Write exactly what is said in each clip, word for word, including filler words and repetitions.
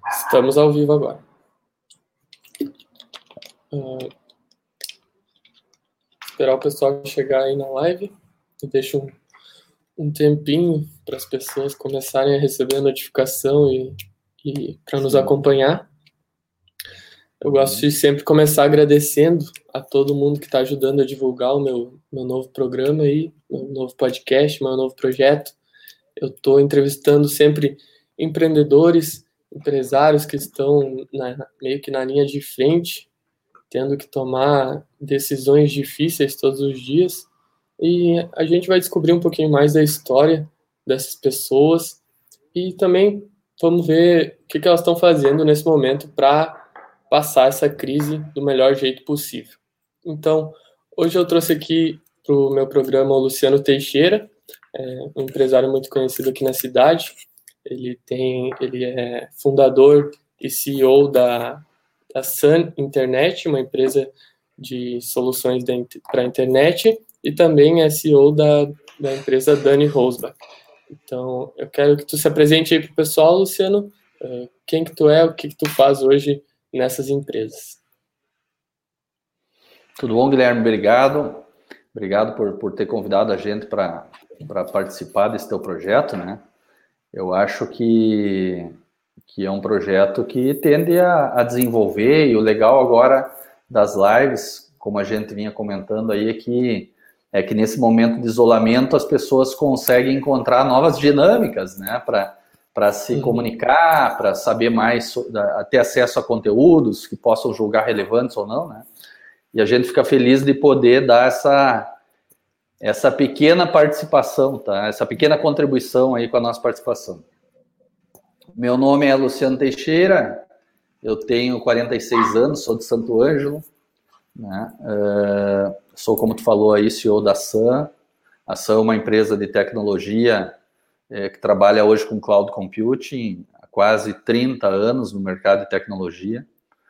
Estamos ao vivo agora. Uh, esperar o pessoal chegar aí na live. Eu deixo um, um tempinho para as pessoas começarem a receber a notificação e, e para nos acompanhar. Eu gosto de sempre começar agradecendo a todo mundo que está ajudando a divulgar o meu, meu novo programa aí, meu novo podcast, meu novo projeto. Eu estou entrevistando sempre empreendedores, empresários que estão na, meio que na linha de frente, tendo que tomar decisões difíceis todos os dias. E a gente vai descobrir um pouquinho mais da história dessas pessoas e também vamos ver o que, que elas estão fazendo nesse momento para passar essa crise do melhor jeito possível. Então, hoje eu trouxe aqui para o meu programa o Luciano Teixeira, é um empresário muito conhecido aqui na cidade. Ele, tem, ele é fundador e C E O da, da Sun Internet, uma empresa de soluções para a internet, e também é C E O da, da empresa Dani Rosbach. Então, eu quero que tu se apresente aí para o pessoal, Luciano. Quem que tu é, o que que tu faz hoje nessas empresas. Tudo bom, Guilherme? Obrigado. Obrigado por, por ter convidado a gente para participar desse teu projeto, né? Eu acho que, que é um projeto que tende a, a desenvolver, e o legal agora das lives, como a gente vinha comentando aí, é que, é que nesse momento de isolamento as pessoas conseguem encontrar novas dinâmicas, né? Para para se uhum. comunicar, para saber mais, ter acesso a conteúdos que possam julgar relevantes ou não, né? E a gente fica feliz de poder dar essa, essa pequena participação, tá? Essa pequena contribuição aí com a nossa participação. Meu nome é Luciano Teixeira, eu tenho quarenta e seis anos, sou de Santo Ângelo, né? Uh, sou, como tu falou aí, C E O da Sun. A Sun é uma empresa de tecnologia É, que trabalha hoje com cloud computing há quase trinta anos no mercado de tecnologia,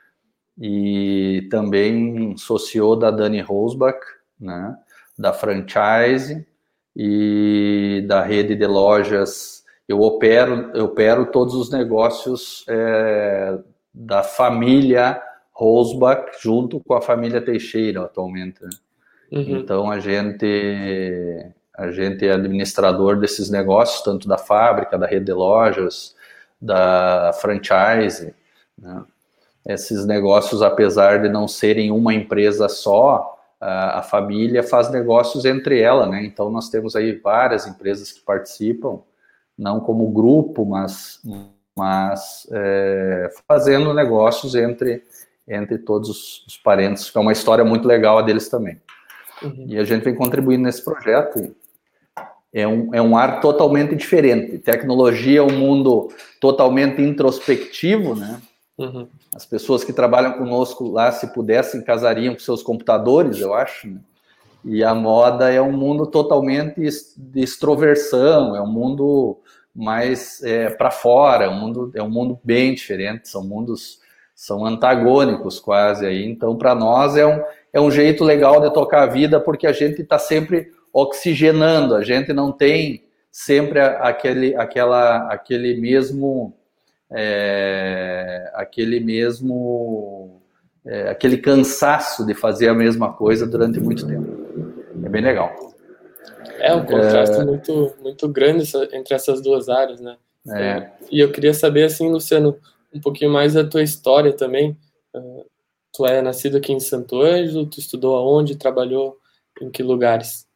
e também sou C E O da Dani Rosbach, né, da franchise e da rede de lojas. Eu opero, eu opero todos os negócios é, da família Rosbach junto com a família Teixeira atualmente, né? Uhum. Então a gente A gente é administrador desses negócios, tanto da fábrica, da rede de lojas, da franchise, né? Esses negócios, apesar de não serem uma empresa só, a, a família faz negócios entre ela, né? Então nós temos aí várias empresas que participam, não como grupo, mas, mas é, fazendo negócios entre, entre todos os, os parentes, que é uma história muito legal a deles também. Uhum. E a gente vem contribuindo nesse projeto. É um, é um ar totalmente diferente. Tecnologia é um mundo totalmente introspectivo, né? Uhum. As pessoas que trabalham conosco lá, se pudessem, casariam com seus computadores, eu acho, né? E a moda é um mundo totalmente de extroversão, é um mundo mais é, para fora, é um mundo, é um mundo bem diferente, são mundos, são antagônicos quase aí. Então, para nós é um, é um jeito legal de tocar a vida, porque a gente está sempre oxigenando, a gente não tem sempre aquele, aquela, aquele mesmo, é, aquele mesmo, é, aquele cansaço de fazer a mesma coisa durante muito tempo. É bem legal. É um contraste é... muito, muito grande entre essas duas áreas, né? É. E eu queria saber, assim, Luciano, um pouquinho mais da tua história também. Tu é nascido aqui em Santo Ângelo, tu estudou aonde, trabalhou em que lugares?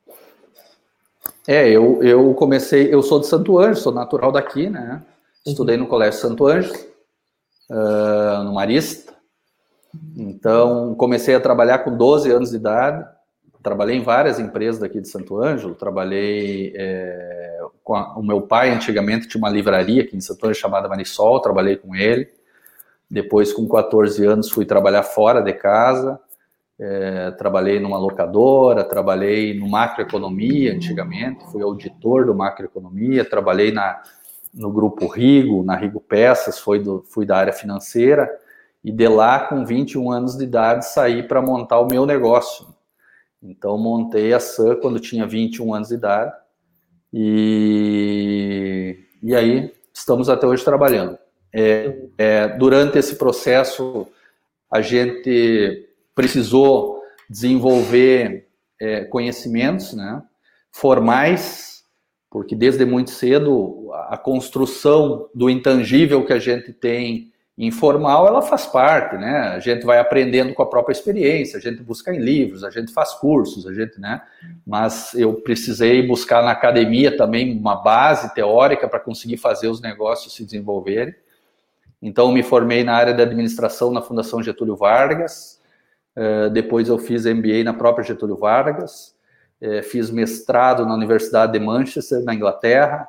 É, eu, eu comecei, eu sou de Santo Ângelo, sou natural daqui, né? Estudei no Colégio Santo Ângelo, uh, no Marista. Então, comecei a trabalhar com doze anos de idade. Trabalhei em várias empresas daqui de Santo Ângelo. Trabalhei é, com a, o meu pai, antigamente, tinha uma livraria aqui em Santo Ângelo chamada Marisol, trabalhei com ele. Depois, com quatorze anos, fui trabalhar fora de casa. É, trabalhei numa locadora, trabalhei no macroeconomia antigamente, fui auditor do macroeconomia, trabalhei na, no grupo Rigo, na Rigo Peças, fui, do, fui da área financeira, e de lá, com vinte e um anos de idade, saí para montar o meu negócio. Então, montei a Sun quando tinha vinte e um anos de idade, e, e aí estamos até hoje trabalhando. É, é, durante esse processo, a gente precisou desenvolver é, conhecimentos, né, formais, porque desde muito cedo a construção do intangível que a gente tem informal, ela faz parte, né? A gente vai aprendendo com a própria experiência, a gente busca em livros, a gente faz cursos, a gente, né? Mas eu precisei buscar na academia também uma base teórica para conseguir fazer os negócios se desenvolverem. Então, me formei na área de administração na Fundação Getúlio Vargas, depois eu fiz M B A na própria Getúlio Vargas, fiz mestrado na Universidade de Manchester, na Inglaterra.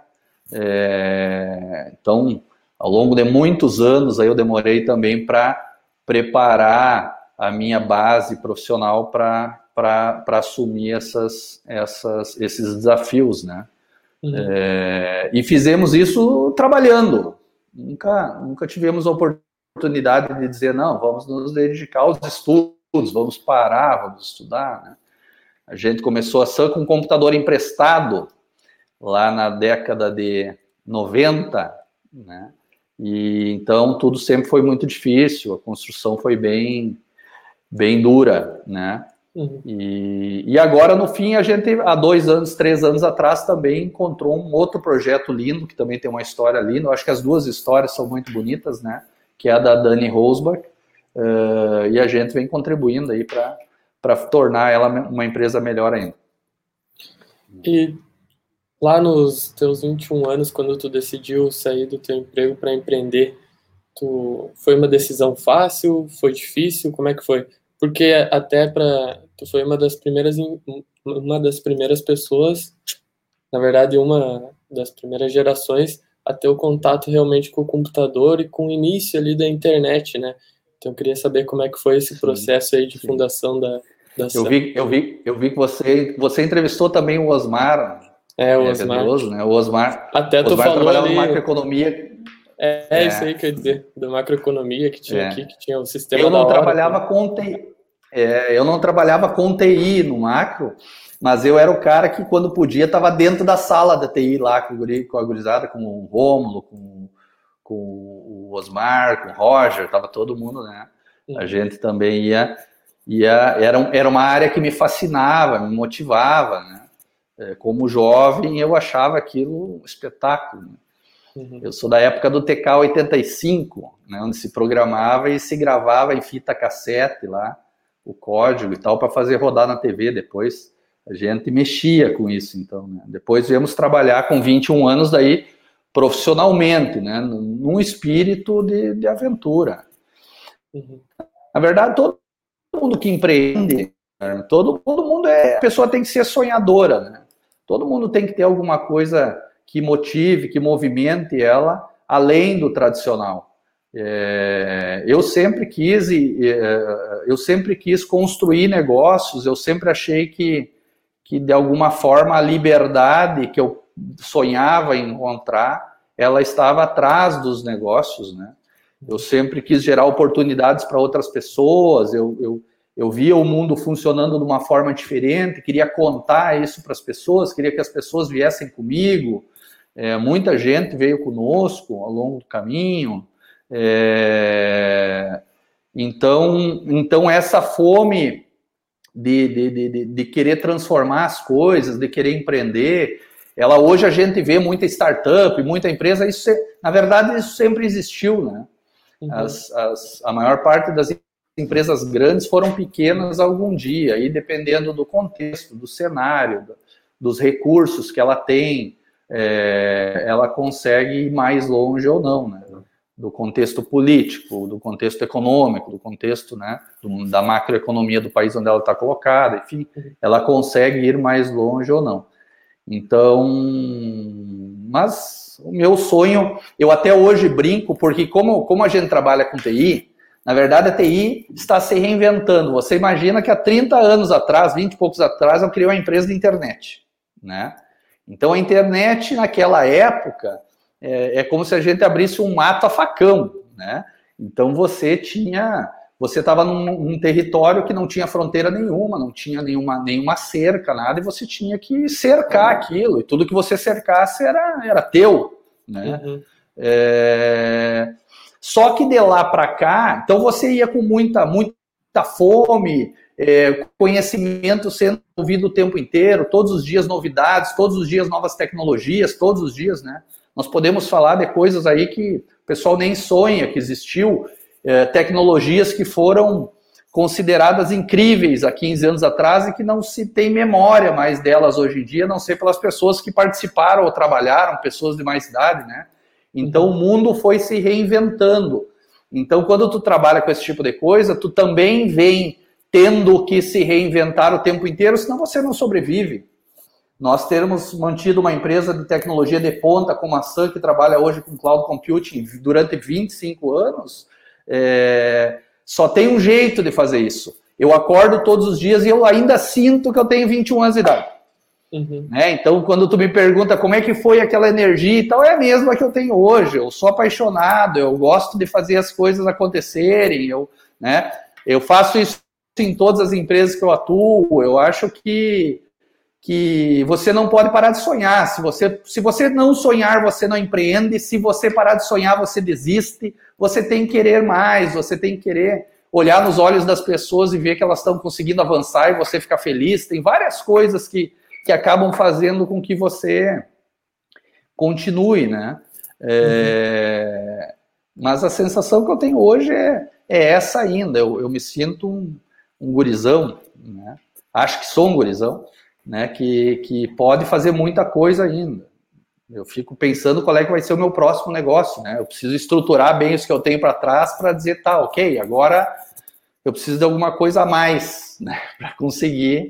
Então, ao longo de muitos anos, aí eu demorei também para preparar a minha base profissional para assumir essas, essas, esses desafios, né? Uhum. É, e fizemos isso trabalhando. Nunca, nunca tivemos a oportunidade de dizer, não, vamos nos dedicar aos estudos, vamos parar, vamos estudar, né? A gente começou a ação com um computador emprestado lá na década de noventa, né? E então tudo sempre foi muito difícil, a construção foi bem, bem dura, né? Uhum. E, e agora, no fim, a gente, há dois anos, três anos atrás, também encontrou um outro projeto lindo, que também tem uma história linda. Eu acho que as duas histórias são muito bonitas, né? Que é a da Dani Rosbach, uh, e a gente vem contribuindo aí para tornar ela uma empresa melhor ainda. E lá nos teus vinte e um anos, quando tu decidiu sair do teu emprego para empreender, tu, foi uma decisão fácil? Foi difícil? Como é que foi? Porque até para tu foi uma das primeiras uma das primeiras pessoas, na verdade uma das primeiras gerações a ter o contato realmente com o computador e com o início ali da internet, né? Então eu queria saber como é que foi esse processo aí de sim. fundação da, da eu vi eu vi eu vi que você você entrevistou também o Osmar. É, o Osmar. Veloso, né? O Osmar, até tu Osmar falou trabalhava ali... em macroeconomia. É, é, isso aí que eu ia dizer, da macroeconomia que tinha é. aqui, que tinha o sistema eu não da trabalhava hora, com T I, é, eu não trabalhava com T I no macro, mas eu era o cara que quando podia estava dentro da sala da T I lá com, com a gurizada, com o Rômulo, com, com o Osmar, com o Roger, estava todo mundo, né? Uhum. A gente também ia, ia era, era uma área que me fascinava, me motivava, né? Como jovem eu achava aquilo um espetáculo, né? Uhum. Eu sou da época do T K oitenta e cinco, né, onde se programava e se gravava em fita cassete lá, o código e tal, para fazer rodar na T V. Depois a gente mexia com isso, então, né? Depois viemos trabalhar com vinte e um anos daí profissionalmente, né, num espírito de, de aventura. Uhum. Na verdade, todo mundo que empreende, né, todo, todo mundo é, a pessoa tem que ser sonhadora, né? Todo mundo tem que ter alguma coisa que motive, que movimente ela além do tradicional. É, eu sempre quis, é, eu sempre quis construir negócios. Eu sempre achei que, que de alguma forma a liberdade que eu sonhava em encontrar, ela estava atrás dos negócios, né? Eu sempre quis gerar oportunidades para outras pessoas. Eu, eu, eu via o mundo funcionando de uma forma diferente, queria contar isso para as pessoas, queria que as pessoas viessem comigo. É, muita gente veio conosco ao longo do caminho. É, então, então, essa fome de, de, de, de querer transformar as coisas, de querer empreender, ela hoje a gente vê muita startup, muita empresa, isso, na verdade isso sempre existiu, né? Uhum. As, as, a maior parte das empresas grandes foram pequenas algum dia, e dependendo do contexto, do cenário, dos recursos que ela tem, é, ela consegue ir mais longe ou não, né? Do contexto político, do contexto econômico, do contexto, né, do, da macroeconomia do país onde ela está colocada, enfim, ela consegue ir mais longe ou não. Então, mas o meu sonho, eu até hoje brinco, porque como, como a gente trabalha com T I, na verdade a T I está se reinventando. Você imagina que há trinta anos atrás, vinte e poucos atrás, eu criei uma empresa de internet, né? Então a internet naquela época é, é como se a gente abrisse um mato a facão, né? Então você tinha, você estava num, num território que não tinha fronteira nenhuma, não tinha nenhuma, nenhuma cerca, nada, e você tinha que cercar aquilo, e tudo que você cercasse era, era teu, né? Uhum. É, Só que de lá para cá, então você ia com muita, muita fome, é, conhecimento sendo ouvido o tempo inteiro, todos os dias novidades, todos os dias novas tecnologias, todos os dias, né? Nós podemos falar de coisas aí que o pessoal nem sonha que existiu, é, tecnologias que foram consideradas incríveis há quinze anos atrás e que não se tem memória mais delas hoje em dia, a não ser pelas pessoas que participaram ou trabalharam, pessoas de mais idade, né? Então, o mundo foi se reinventando. Então, quando tu trabalha com esse tipo de coisa, tu também vem tendo que se reinventar o tempo inteiro, senão você não sobrevive. Nós termos mantido uma empresa de tecnologia de ponta como a Sun, que trabalha hoje com cloud computing durante vinte e cinco anos, é... só tem um jeito de fazer isso. Eu acordo todos os dias e eu ainda sinto que eu tenho vinte e um anos de idade. Uhum. Né? Então, quando tu me pergunta como é que foi aquela energia e tal, é a mesma que eu tenho hoje. Eu sou apaixonado, eu gosto de fazer as coisas acontecerem, eu, né? Eu faço isso em todas as empresas que eu atuo. Eu acho que, que você não pode parar de sonhar. Se você, se você não sonhar, você não empreende. Se você parar de sonhar, você desiste. Você tem que querer mais, você tem que querer olhar nos olhos das pessoas e ver que elas estão conseguindo avançar e você ficar feliz. Tem várias coisas que que acabam fazendo com que você continue, né? É, uhum. Mas a sensação que eu tenho hoje é, é essa ainda. Eu, eu me sinto um, um gurizão, né? Acho que sou um gurizão, né? Que, que pode fazer muita coisa ainda. Eu fico pensando qual é que vai ser o meu próximo negócio, né? Eu preciso estruturar bem isso que eu tenho para trás para dizer, tá, ok, agora eu preciso de alguma coisa a mais, né? Para conseguir...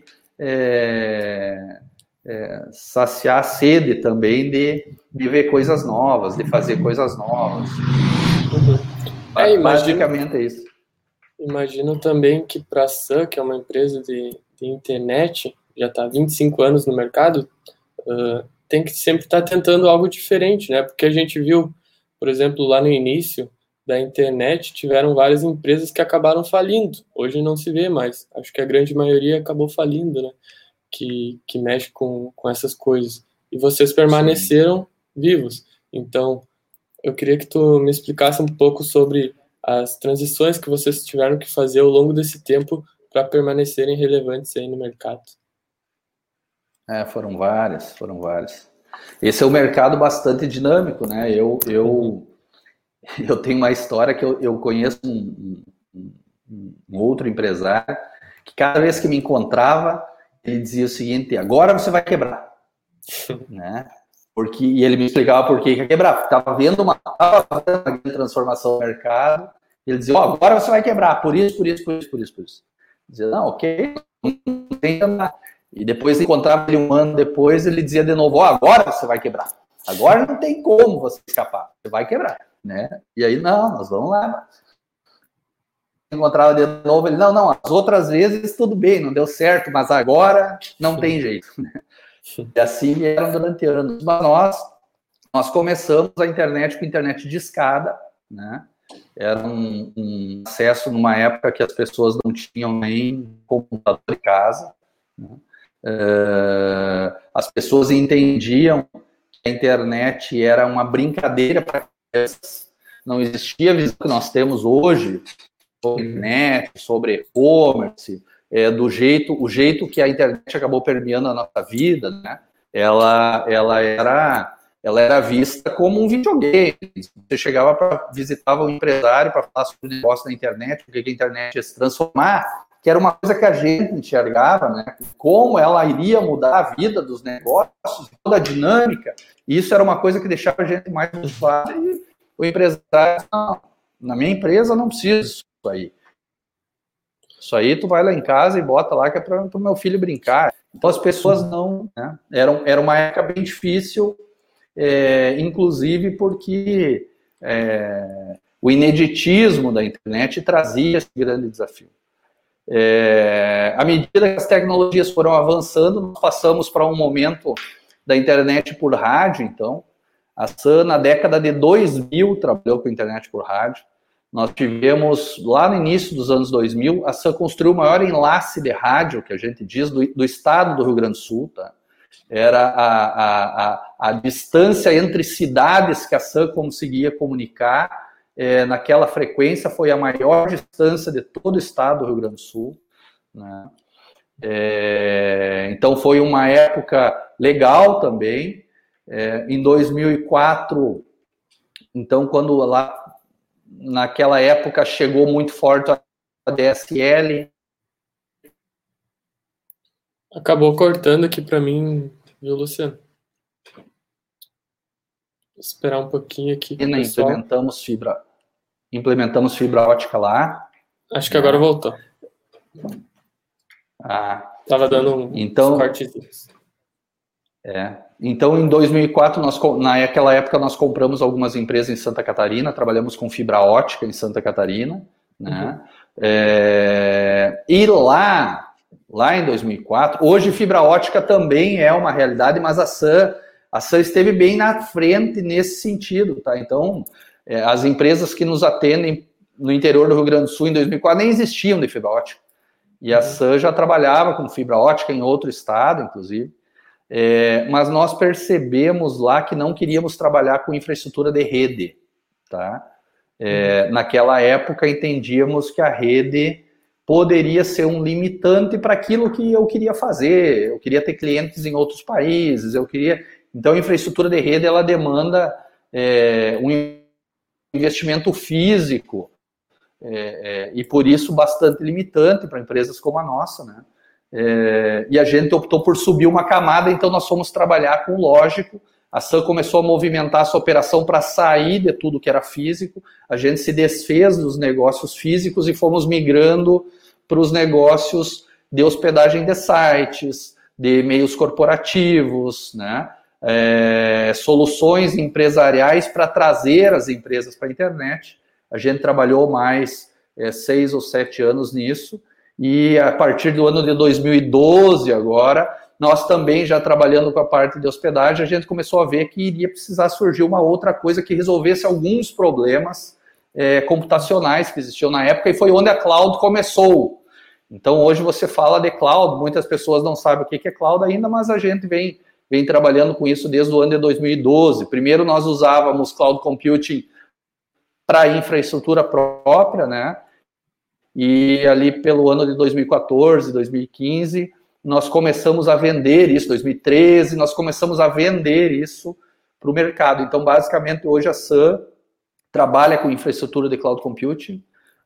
É, é, saciar a sede também de, de ver coisas novas, de fazer coisas novas. Uhum. É, imagino, basicamente é isso. Imagino também que para a Sun, que é uma empresa de, de internet, já está há vinte e cinco anos no mercado, uh, tem que sempre estar tá tentando algo diferente, né? Porque a gente viu, por exemplo, lá no início da internet, tiveram várias empresas que acabaram falindo. Hoje não se vê mais. Acho que a grande maioria acabou falindo, né? Que, que mexe com, com essas coisas. E vocês permaneceram Sim. vivos. Então, eu queria que tu me explicasse um pouco sobre as transições que vocês tiveram que fazer ao longo desse tempo para permanecerem relevantes aí no mercado. É, foram várias, foram várias. Esse é um mercado bastante dinâmico, né? Eu, eu, uhum. eu tenho uma história que eu, eu conheço um, um, um outro empresário que cada vez que me encontrava, ele dizia o seguinte, agora você vai quebrar. Né? Porque, e ele me explicava por que ia quebrar. Estava vendo uma, uma grande transformação no mercado, ele dizia, oh, agora você vai quebrar, por isso, por isso, por isso, por isso, por isso. Eu dizia, não, ok, não tem nada. E depois encontrava ele um ano depois, ele dizia de novo, oh, agora você vai quebrar. Agora não tem como você escapar, você vai quebrar. Né? E aí, não, nós vamos lá. Encontrava de novo, ele, não, não, as outras vezes tudo bem, não deu certo, mas agora não tem jeito. E assim eram durante anos. Mas nós, nós começamos a internet com internet de escada, né? Era um, um acesso numa época que as pessoas não tinham nem computador em casa, né? Uh, as pessoas entendiam que a internet era uma brincadeira para elas. Não existia a visão que nós temos hoje sobre internet, sobre e-commerce, é, do jeito, o jeito que a internet acabou permeando a nossa vida, né? Ela, ela era, ela era vista como um videogame. Você chegava para visitava um empresário para falar sobre o negócio na internet, o que a internet ia se transformar, que era uma coisa que a gente enxergava, né? Como ela iria mudar a vida dos negócios, toda a dinâmica. E isso era uma coisa que deixava a gente mais motivada. E o empresário, não, na minha empresa não precisa disso aí. Isso aí tu vai lá em casa e bota lá que é para o meu filho brincar. Então as pessoas não, né? Era, era uma época bem difícil, é, inclusive porque é, o ineditismo da internet trazia esse grande desafio. É, à medida que as tecnologias foram avançando, nós passamos para um momento da internet por rádio. Então, a Sun, na década de dois mil, trabalhou com internet por rádio. Nós tivemos, lá no início dos anos dois mil, a Sun construiu o maior enlace de rádio, que a gente diz, do, do estado do Rio Grande do Sul. Tá? Era a, a, a, a distância entre cidades que a Sun conseguia comunicar, é, naquela frequência, foi a maior distância de todo o estado do Rio Grande do Sul, né? É, então foi uma época legal também. É, em dois mil e quatro, então quando lá naquela época chegou muito forte a D S L. Acabou cortando aqui para mim, viu, Luciano? Vou esperar um pouquinho aqui, pessoal. Implementamos fibra, implementamos fibra ótica lá. Acho que agora voltou. Ah, Tava dando um então, cortezinhos. É. Então, em dois mil e quatro, nós, naquela época, nós compramos algumas empresas em Santa Catarina, trabalhamos com fibra ótica em Santa Catarina, né? Uhum. É, e lá, lá em dois mil e quatro, hoje fibra ótica também é uma realidade, mas a Sun, a Sun esteve bem na frente nesse sentido, tá? Então, é, as empresas que nos atendem no interior do Rio Grande do Sul em dois mil e quatro nem existiam de fibra ótica. E a Sun já trabalhava com fibra ótica em outro estado, inclusive. É, mas nós percebemos lá que não queríamos trabalhar com infraestrutura de rede, tá? É, uhum. Naquela época entendíamos que a rede poderia ser um limitante para aquilo que eu queria fazer. Eu queria ter clientes em outros países, eu queria. Então, a infraestrutura de rede ela demanda é, um investimento físico é, é, e por isso bastante limitante para empresas como a nossa, né? É, e a gente optou por subir uma camada, então nós fomos trabalhar com o lógico. A Sun começou a movimentar essa operação para sair de tudo que era físico. A gente se desfez dos negócios físicos e fomos migrando para os negócios de hospedagem de sites, de e-mails corporativos, né? É, soluções empresariais para trazer as empresas para a internet. A gente trabalhou mais é, seis ou sete anos nisso. E a partir do ano de dois mil e doze agora, nós também já trabalhando com a parte de hospedagem, a gente começou a ver que iria precisar surgir uma outra coisa que resolvesse alguns problemas é, computacionais que existiam na época, e foi onde a cloud começou. Então hoje você fala de cloud, muitas pessoas não sabem o que é cloud ainda, mas a gente vem, vem trabalhando com isso desde o ano de dois mil e doze. Primeiro nós usávamos cloud computing para infraestrutura própria, né? E ali pelo ano de dois mil e quatorze, dois mil e quinze, nós começamos a vender isso, dois mil e treze, nós começamos a vender isso para o mercado. Então, basicamente, hoje a Sun trabalha com infraestrutura de cloud computing.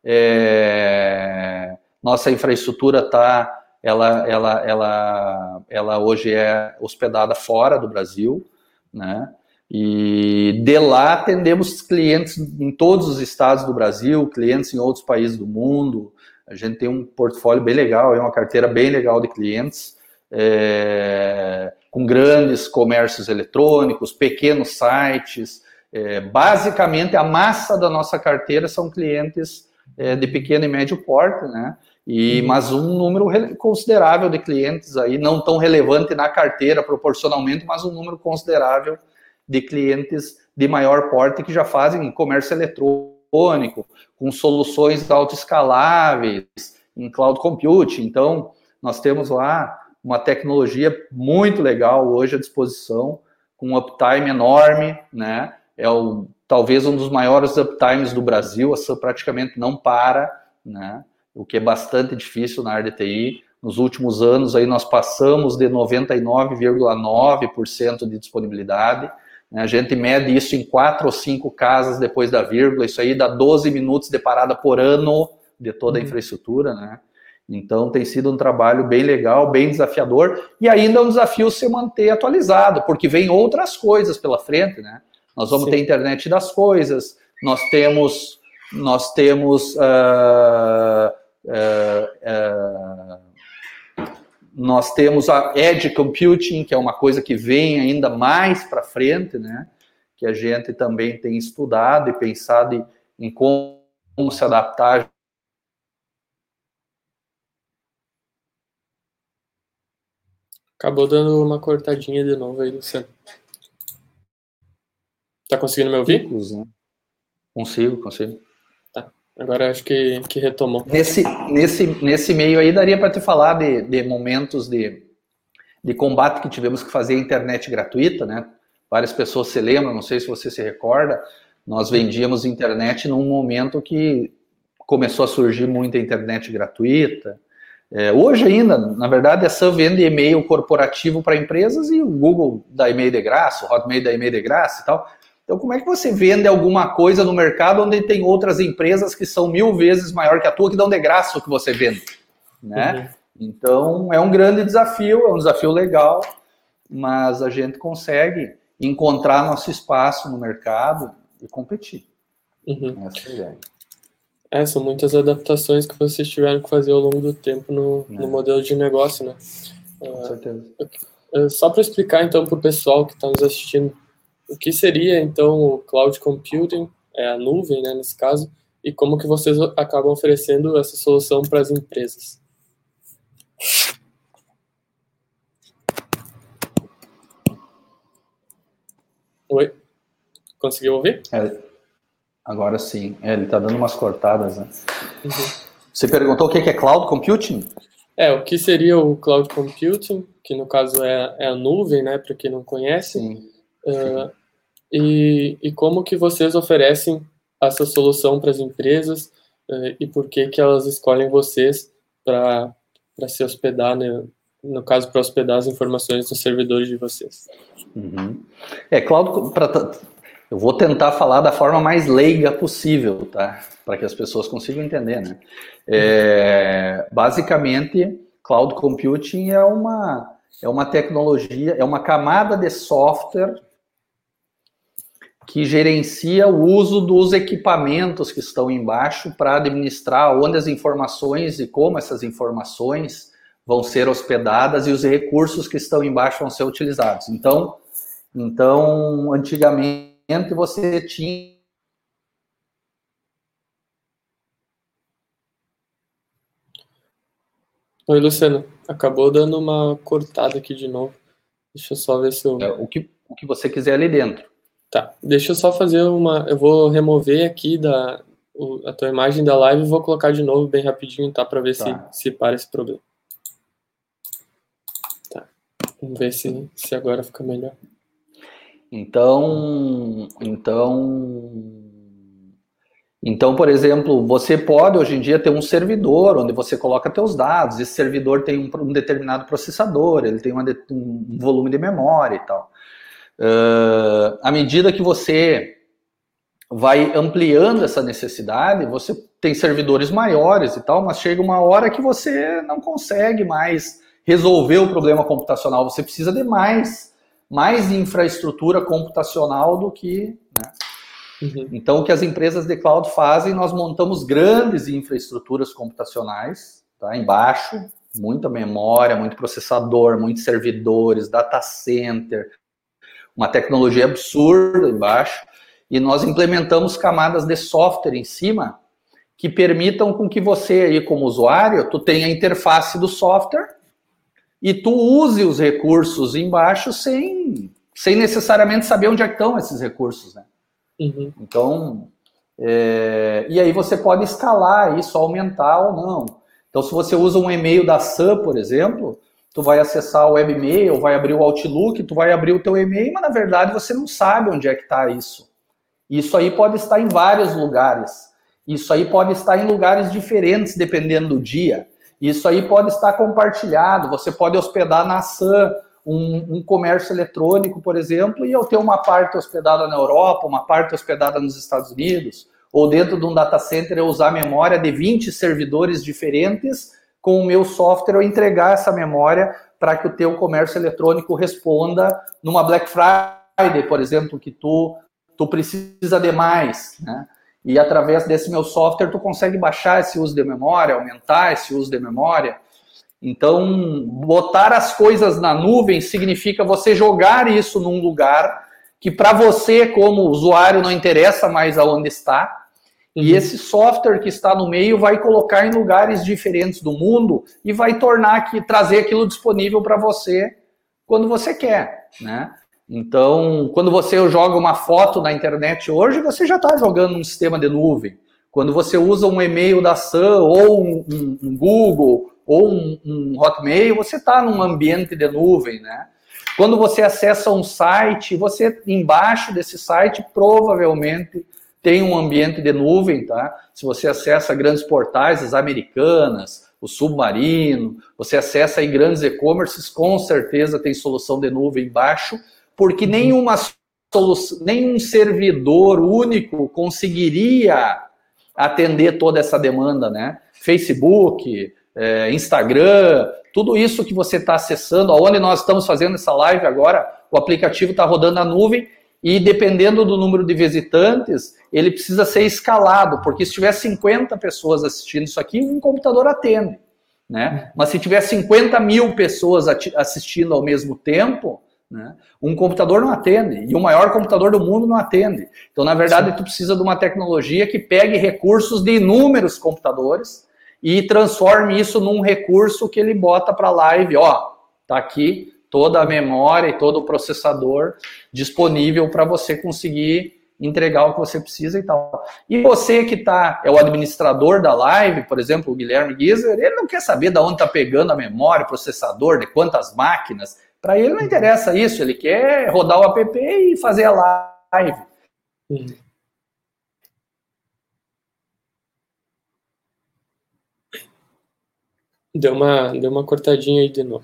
É... Nossa infraestrutura tá, ela, ela, ela, ela hoje é hospedada fora do Brasil, né? E de lá atendemos clientes em todos os estados do Brasil, clientes em outros países do mundo. A gente tem um portfólio bem legal, é uma carteira bem legal de clientes, é, com grandes comércios eletrônicos, pequenos sites. É, basicamente, a massa da nossa carteira são clientes é, de pequeno e médio porte, né? E, mas um número considerável de clientes aí, não tão relevante na carteira proporcionalmente, mas um número considerável de clientes de maior porte que já fazem comércio eletrônico, com soluções autoescaláveis, em cloud computing. Então, nós temos lá uma tecnologia muito legal hoje à disposição, com um uptime enorme, né? É o, talvez um dos maiores uptimes do Brasil, a Sun praticamente não para, né? O que é bastante difícil na área de T I. Nos últimos anos, aí nós passamos de noventa e nove vírgula nove por cento de disponibilidade. A gente mede isso em quatro ou cinco casas depois da vírgula, isso aí dá doze minutos de parada por ano de toda a infraestrutura, né? Então tem sido um trabalho bem legal, bem desafiador, e ainda é um desafio se manter atualizado, porque vem outras coisas pela frente, né? Nós vamos Sim. ter internet das coisas, nós temos, nós temos uh, uh, uh, nós temos a Edge Computing, que é uma coisa que vem ainda mais para frente, né? Que a gente também tem estudado e pensado em, em como se adaptar. Acabou dando uma cortadinha de novo aí, Luciano. Tá conseguindo me ouvir? Né? Consigo, consigo. Tá. Agora acho que, que retomou. Nesse, nesse, nesse meio aí, daria para te falar de, de momentos de, de combate que tivemos que fazer a internet gratuita, né? Várias pessoas se lembram, não sei se você se recorda, Nós vendíamos internet num momento que começou a surgir muita internet gratuita. É, hoje ainda, na verdade, a Sun vende e-mail corporativo para empresas e o Google dá e-mail de graça, o Hotmail dá e-mail de graça e tal. Então, como é que você vende alguma coisa no mercado onde tem outras empresas que são mil vezes maior que a tua, que dão de graça o que você vende? Né? Uhum. Então, é um grande desafio, é um desafio legal, mas a gente consegue encontrar nosso espaço no mercado e competir. Uhum. Essa é a ideia. É, são muitas adaptações que vocês tiveram que fazer ao longo do tempo no, é. no modelo de negócio, né? Com certeza. Uh, só para explicar, então, para o pessoal que está nos assistindo, o que seria, então, o Cloud Computing, é a nuvem, né, nesse caso, e como que vocês acabam oferecendo essa solução para as empresas? Oi? Conseguiu ouvir? É. Agora sim. É, ele está dando umas cortadas, né? Uhum. Você perguntou o que é Cloud Computing? É, o que seria o Cloud Computing, que no caso é, é a nuvem, né, para quem não conhece. Sim. Uh, sim. E, e como que vocês oferecem essa solução para as empresas uh, e por que que elas escolhem vocês para para se hospedar, né, no caso, para hospedar as informações nos servidores de vocês? Uhum. É, Cloud... Pra, eu vou tentar falar da forma mais leiga possível, tá? Para que as pessoas consigam entender, né? É, basicamente, Cloud Computing é uma, é uma tecnologia, é uma camada de software que gerencia o uso dos equipamentos que estão embaixo para administrar onde as informações e como essas informações vão ser hospedadas e os recursos que estão embaixo vão ser utilizados. Então, então antigamente, você tinha... Oi, Luciano. Acabou dando uma cortada aqui de novo. Deixa eu só ver se eu... É, o, que, o que você quiser ali dentro. Tá, deixa eu só fazer uma... Eu vou remover aqui da, o, a tua imagem da live e vou colocar de novo bem rapidinho, tá? Para ver tá. se, se para esse problema. Tá, vamos ver se, se agora fica melhor. Então, então, então, por exemplo, você pode hoje em dia ter um servidor onde você coloca seus dados. Esse servidor tem um, um determinado processador, ele tem uma, um volume de memória e tal. Uh, à medida que você vai ampliando essa necessidade, você tem servidores maiores e tal, mas chega uma hora que você não consegue mais resolver o problema computacional. Você precisa de mais mais infraestrutura computacional do que... Né? Uhum. Então, o que as empresas de cloud fazem, nós montamos grandes infraestruturas computacionais, tá? Embaixo, muita memória, muito processador, muitos servidores, data center, uma tecnologia absurda embaixo, e nós implementamos camadas de software em cima que permitam com que você, aí, como usuário, tu tenha a interface do software e tu use os recursos embaixo sem, sem necessariamente saber onde é que estão esses recursos, né? Uhum. Então, é, e aí você pode escalar isso, aumentar ou não. Então, se você usa um e-mail da Sun, por exemplo, tu vai acessar o webmail, vai abrir o Outlook, tu vai abrir o teu e-mail, mas na verdade você não sabe onde é que está isso. Isso aí pode estar em vários lugares. Isso aí pode estar em lugares diferentes, dependendo do dia. Isso aí pode estar compartilhado, você pode hospedar na Sun um, um comércio eletrônico, por exemplo, e eu ter uma parte hospedada na Europa, uma parte hospedada nos Estados Unidos, ou dentro de um data center eu usar memória de vinte servidores diferentes, com o meu software eu entregar essa memória para que o teu comércio eletrônico responda numa Black Friday, por exemplo, que tu, tu precisa de mais, né? E através desse meu software tu consegue baixar esse uso de memória, aumentar esse uso de memória. Então, botar as coisas na nuvem significa você jogar isso num lugar que para você, como usuário, não interessa mais aonde está. Uhum. E esse software que está no meio vai colocar em lugares diferentes do mundo e vai tornar aqui, trazer aquilo disponível para você quando você quer, né? Então, quando você joga uma foto na internet hoje, você já está jogando um sistema de nuvem. Quando você usa um e-mail da Sun, ou um, um, um Google, ou um, um Hotmail, você está num ambiente de nuvem, né? Quando você acessa um site, você, embaixo desse site, provavelmente tem um ambiente de nuvem, tá? Se você acessa grandes portais, as Americanas, o Submarino, você acessa aí grandes e-commerces, com certeza tem solução de nuvem embaixo, porque nenhuma solução, nenhum servidor único conseguiria atender toda essa demanda, né? Facebook, é, Instagram, tudo isso que você está acessando, aonde nós estamos fazendo essa live agora, o aplicativo está rodando na nuvem e dependendo do número de visitantes, ele precisa ser escalado, porque se tiver cinquenta pessoas assistindo isso aqui, um computador atende, né? Mas se tiver cinquenta mil pessoas assistindo ao mesmo tempo, né, um computador não atende, e o maior computador do mundo não atende. Então, na verdade, tu precisa de uma tecnologia que pegue recursos de inúmeros computadores e transforme isso num recurso que ele bota para a live, ó, tá aqui toda a memória e todo o processador disponível para você conseguir entregar o que você precisa e tal. E você que tá, é o administrador da live, por exemplo, o Guilherme Guiser, ele não quer saber de onde está pegando a memória, o processador, de quantas máquinas. Para ele não interessa isso, ele quer rodar o app e fazer a live. Hum. Deu uma, deu uma cortadinha aí de novo.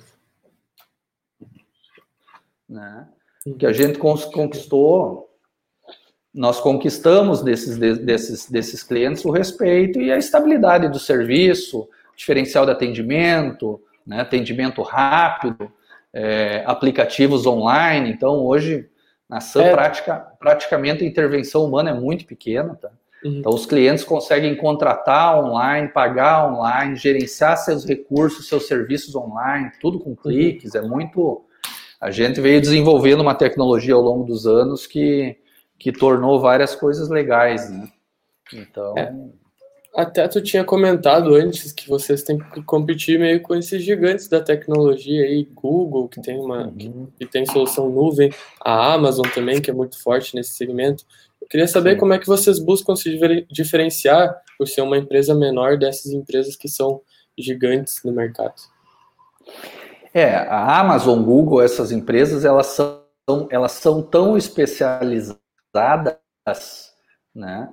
Né? Que a gente conquistou, nós conquistamos desses, desses, desses clientes o respeito e a estabilidade do serviço, diferencial de atendimento, né? Atendimento rápido, é, aplicativos online. Então, hoje, na S A M, é. prática, praticamente a intervenção humana é muito pequena. Tá? Uhum. Então, os clientes conseguem contratar online, pagar online, gerenciar seus recursos, seus serviços online, tudo com cliques. Uhum. É muito... A gente veio desenvolvendo uma tecnologia ao longo dos anos que, que tornou várias coisas legais, né? Então... É. Até tu tinha comentado antes que vocês têm que competir meio com esses gigantes da tecnologia aí, Google, que tem uma uhum. que, que tem solução nuvem, a Amazon também, que é muito forte nesse segmento. Eu queria saber Sim. como é que vocês buscam se diferenciar por ser uma empresa menor dessas empresas que são gigantes no mercado. É, a Amazon, Google, essas empresas, elas são, elas são tão especializadas, né,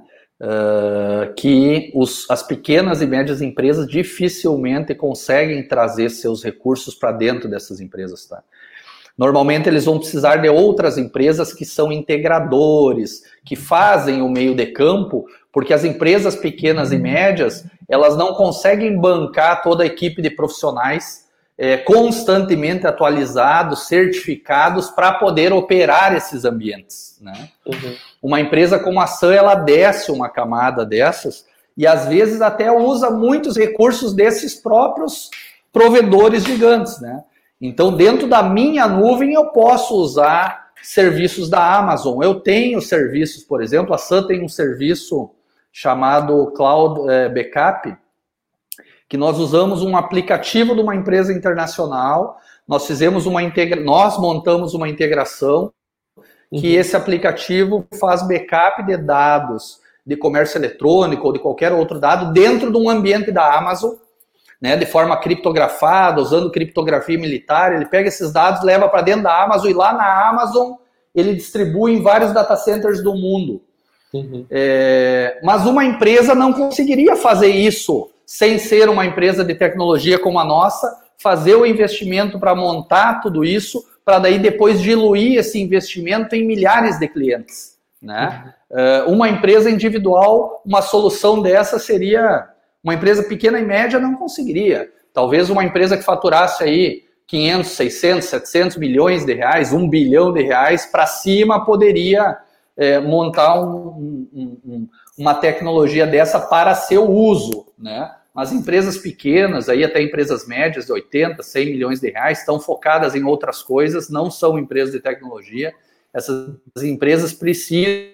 uh, que os, as pequenas e médias empresas dificilmente conseguem trazer seus recursos para dentro dessas empresas, tá? Normalmente eles vão precisar de outras empresas que são integradores, que fazem o meio de campo, porque as empresas pequenas e médias, elas não conseguem bancar toda a equipe de profissionais É, constantemente atualizados, certificados para poder operar esses ambientes, né? Uhum. Uma empresa como a S A M, ela desce uma camada dessas e às vezes até usa muitos recursos desses próprios provedores gigantes, né? Então, dentro da minha nuvem, eu posso usar serviços da Amazon. Eu tenho serviços, por exemplo, a S A M tem um serviço chamado Cloud é, Backup, que nós usamos um aplicativo de uma empresa internacional, nós fizemos uma integra... nós montamos uma integração que uhum. esse aplicativo faz backup de dados de comércio eletrônico ou de qualquer outro dado dentro de um ambiente da Amazon, né, de forma criptografada, usando criptografia militar. Ele pega esses dados, leva para dentro da Amazon e lá na Amazon ele distribui em vários data centers do mundo. Uhum. É... Mas uma empresa não conseguiria fazer isso sem ser uma empresa de tecnologia como a nossa, fazer o investimento para montar tudo isso, para daí depois diluir esse investimento em milhares de clientes, né? Uhum. Uma empresa individual, uma solução dessa seria... Uma empresa pequena e média não conseguiria. Um uma empresa que faturasse aí quinhentos, seiscentos, setecentos milhões de reais, um bilhão de reais, para cima poderia é, montar um, um, um, uma tecnologia dessa para seu uso, né? As empresas pequenas, aí até empresas médias de oitenta, cem milhões de reais, estão focadas em outras coisas, não são empresas de tecnologia. Essas empresas precisam...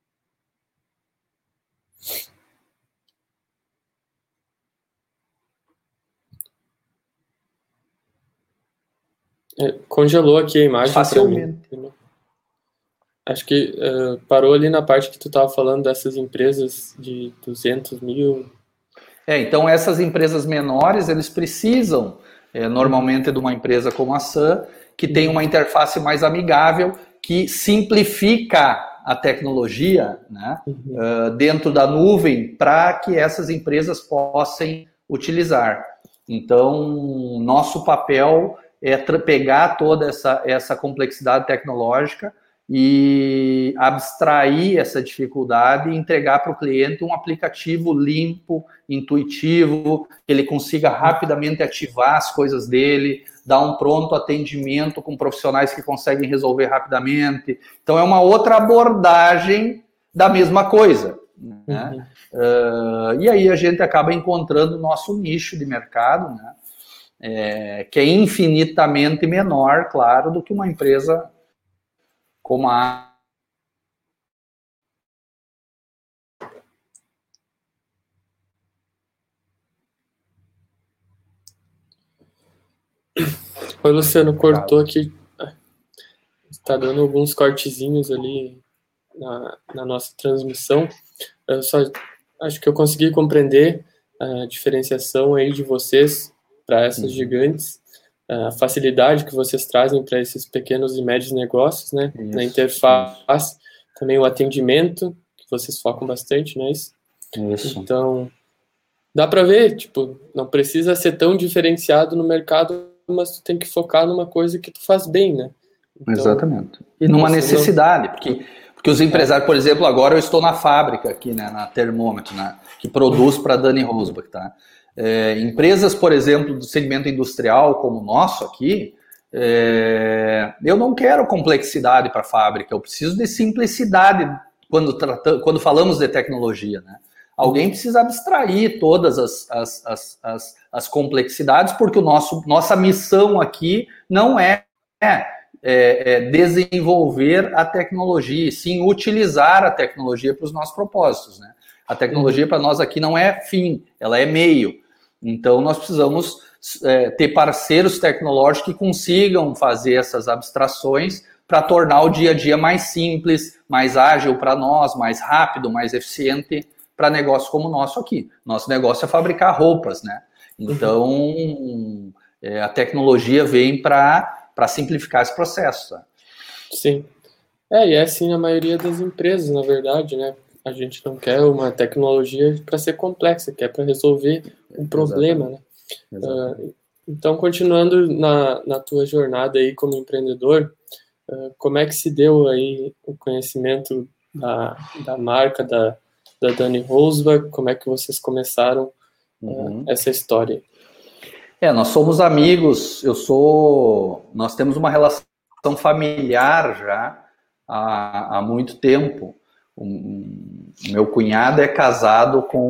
É, congelou aqui a imagem. Facilmente. Acho que uh, parou ali na parte que tu estava falando dessas empresas de duzentos mil... É, então essas empresas menores, eles precisam é, normalmente de uma empresa como a S A M, que tem uma interface mais amigável, que simplifica a tecnologia, né, Uhum. uh, dentro da nuvem para que essas empresas possam utilizar. Então, nosso papel é pegar toda essa, essa complexidade tecnológica e abstrair essa dificuldade e entregar para o cliente um aplicativo limpo, intuitivo, que ele consiga rapidamente ativar as coisas dele, dar um pronto atendimento com profissionais que conseguem resolver rapidamente. Então, é uma outra abordagem da mesma coisa. Né? Uhum. Uh, e aí a gente acaba encontrando o nosso nicho de mercado, né? É, que é infinitamente menor, claro, do que uma empresa como a... Oi, Luciano, cortou aqui. Está dando alguns cortezinhos ali na, na nossa transmissão. Eu só acho que eu consegui compreender a diferenciação aí de vocês para essas uhum. gigantes, a facilidade que vocês trazem para esses pequenos e médios negócios, né? Isso, na interface, isso. Também o atendimento, que vocês focam bastante, não é isso? Isso. Então, dá para ver, tipo, não precisa ser tão diferenciado no mercado, mas tu tem que focar numa coisa que tu faz bem, né? Então, exatamente. E numa necessidade, não... porque, porque os empresários, por exemplo, agora eu estou na fábrica aqui, né, na Termômetro, né, que produz para a Dani Rosbach, tá? É, empresas, por exemplo, do segmento industrial como o nosso aqui, é, eu não quero complexidade para a fábrica, eu preciso de simplicidade quando, trata, quando falamos de tecnologia, né? Alguém precisa abstrair todas as, as, as, as, as complexidades, porque o nosso, nossa missão aqui não é, é, é desenvolver a tecnologia, sim utilizar a tecnologia para os nossos propósitos, né? A tecnologia para nós aqui não é fim, ela é meio. Então, nós precisamos é, ter parceiros tecnológicos que consigam fazer essas abstrações para tornar o dia a dia mais simples, mais ágil para nós, mais rápido, mais eficiente para negócio como o nosso aqui. Nosso negócio é fabricar roupas, né? Então, uhum. é, a tecnologia vem para simplificar esse processo. Tá? Sim. É, e é assim a maioria das empresas, na verdade, né? A gente não quer uma tecnologia para ser complexa, quer para resolver um problema, Exatamente. né? Exatamente. Uh, então, continuando na, na tua jornada aí como empreendedor, uh, como é que se deu aí o conhecimento da, da marca, da, da Dani Rosbach? Como é que vocês começaram uh, uhum. essa história? É, nós somos amigos, eu sou... Nós temos uma relação familiar já há, há muito tempo. Um, meu cunhado é casado com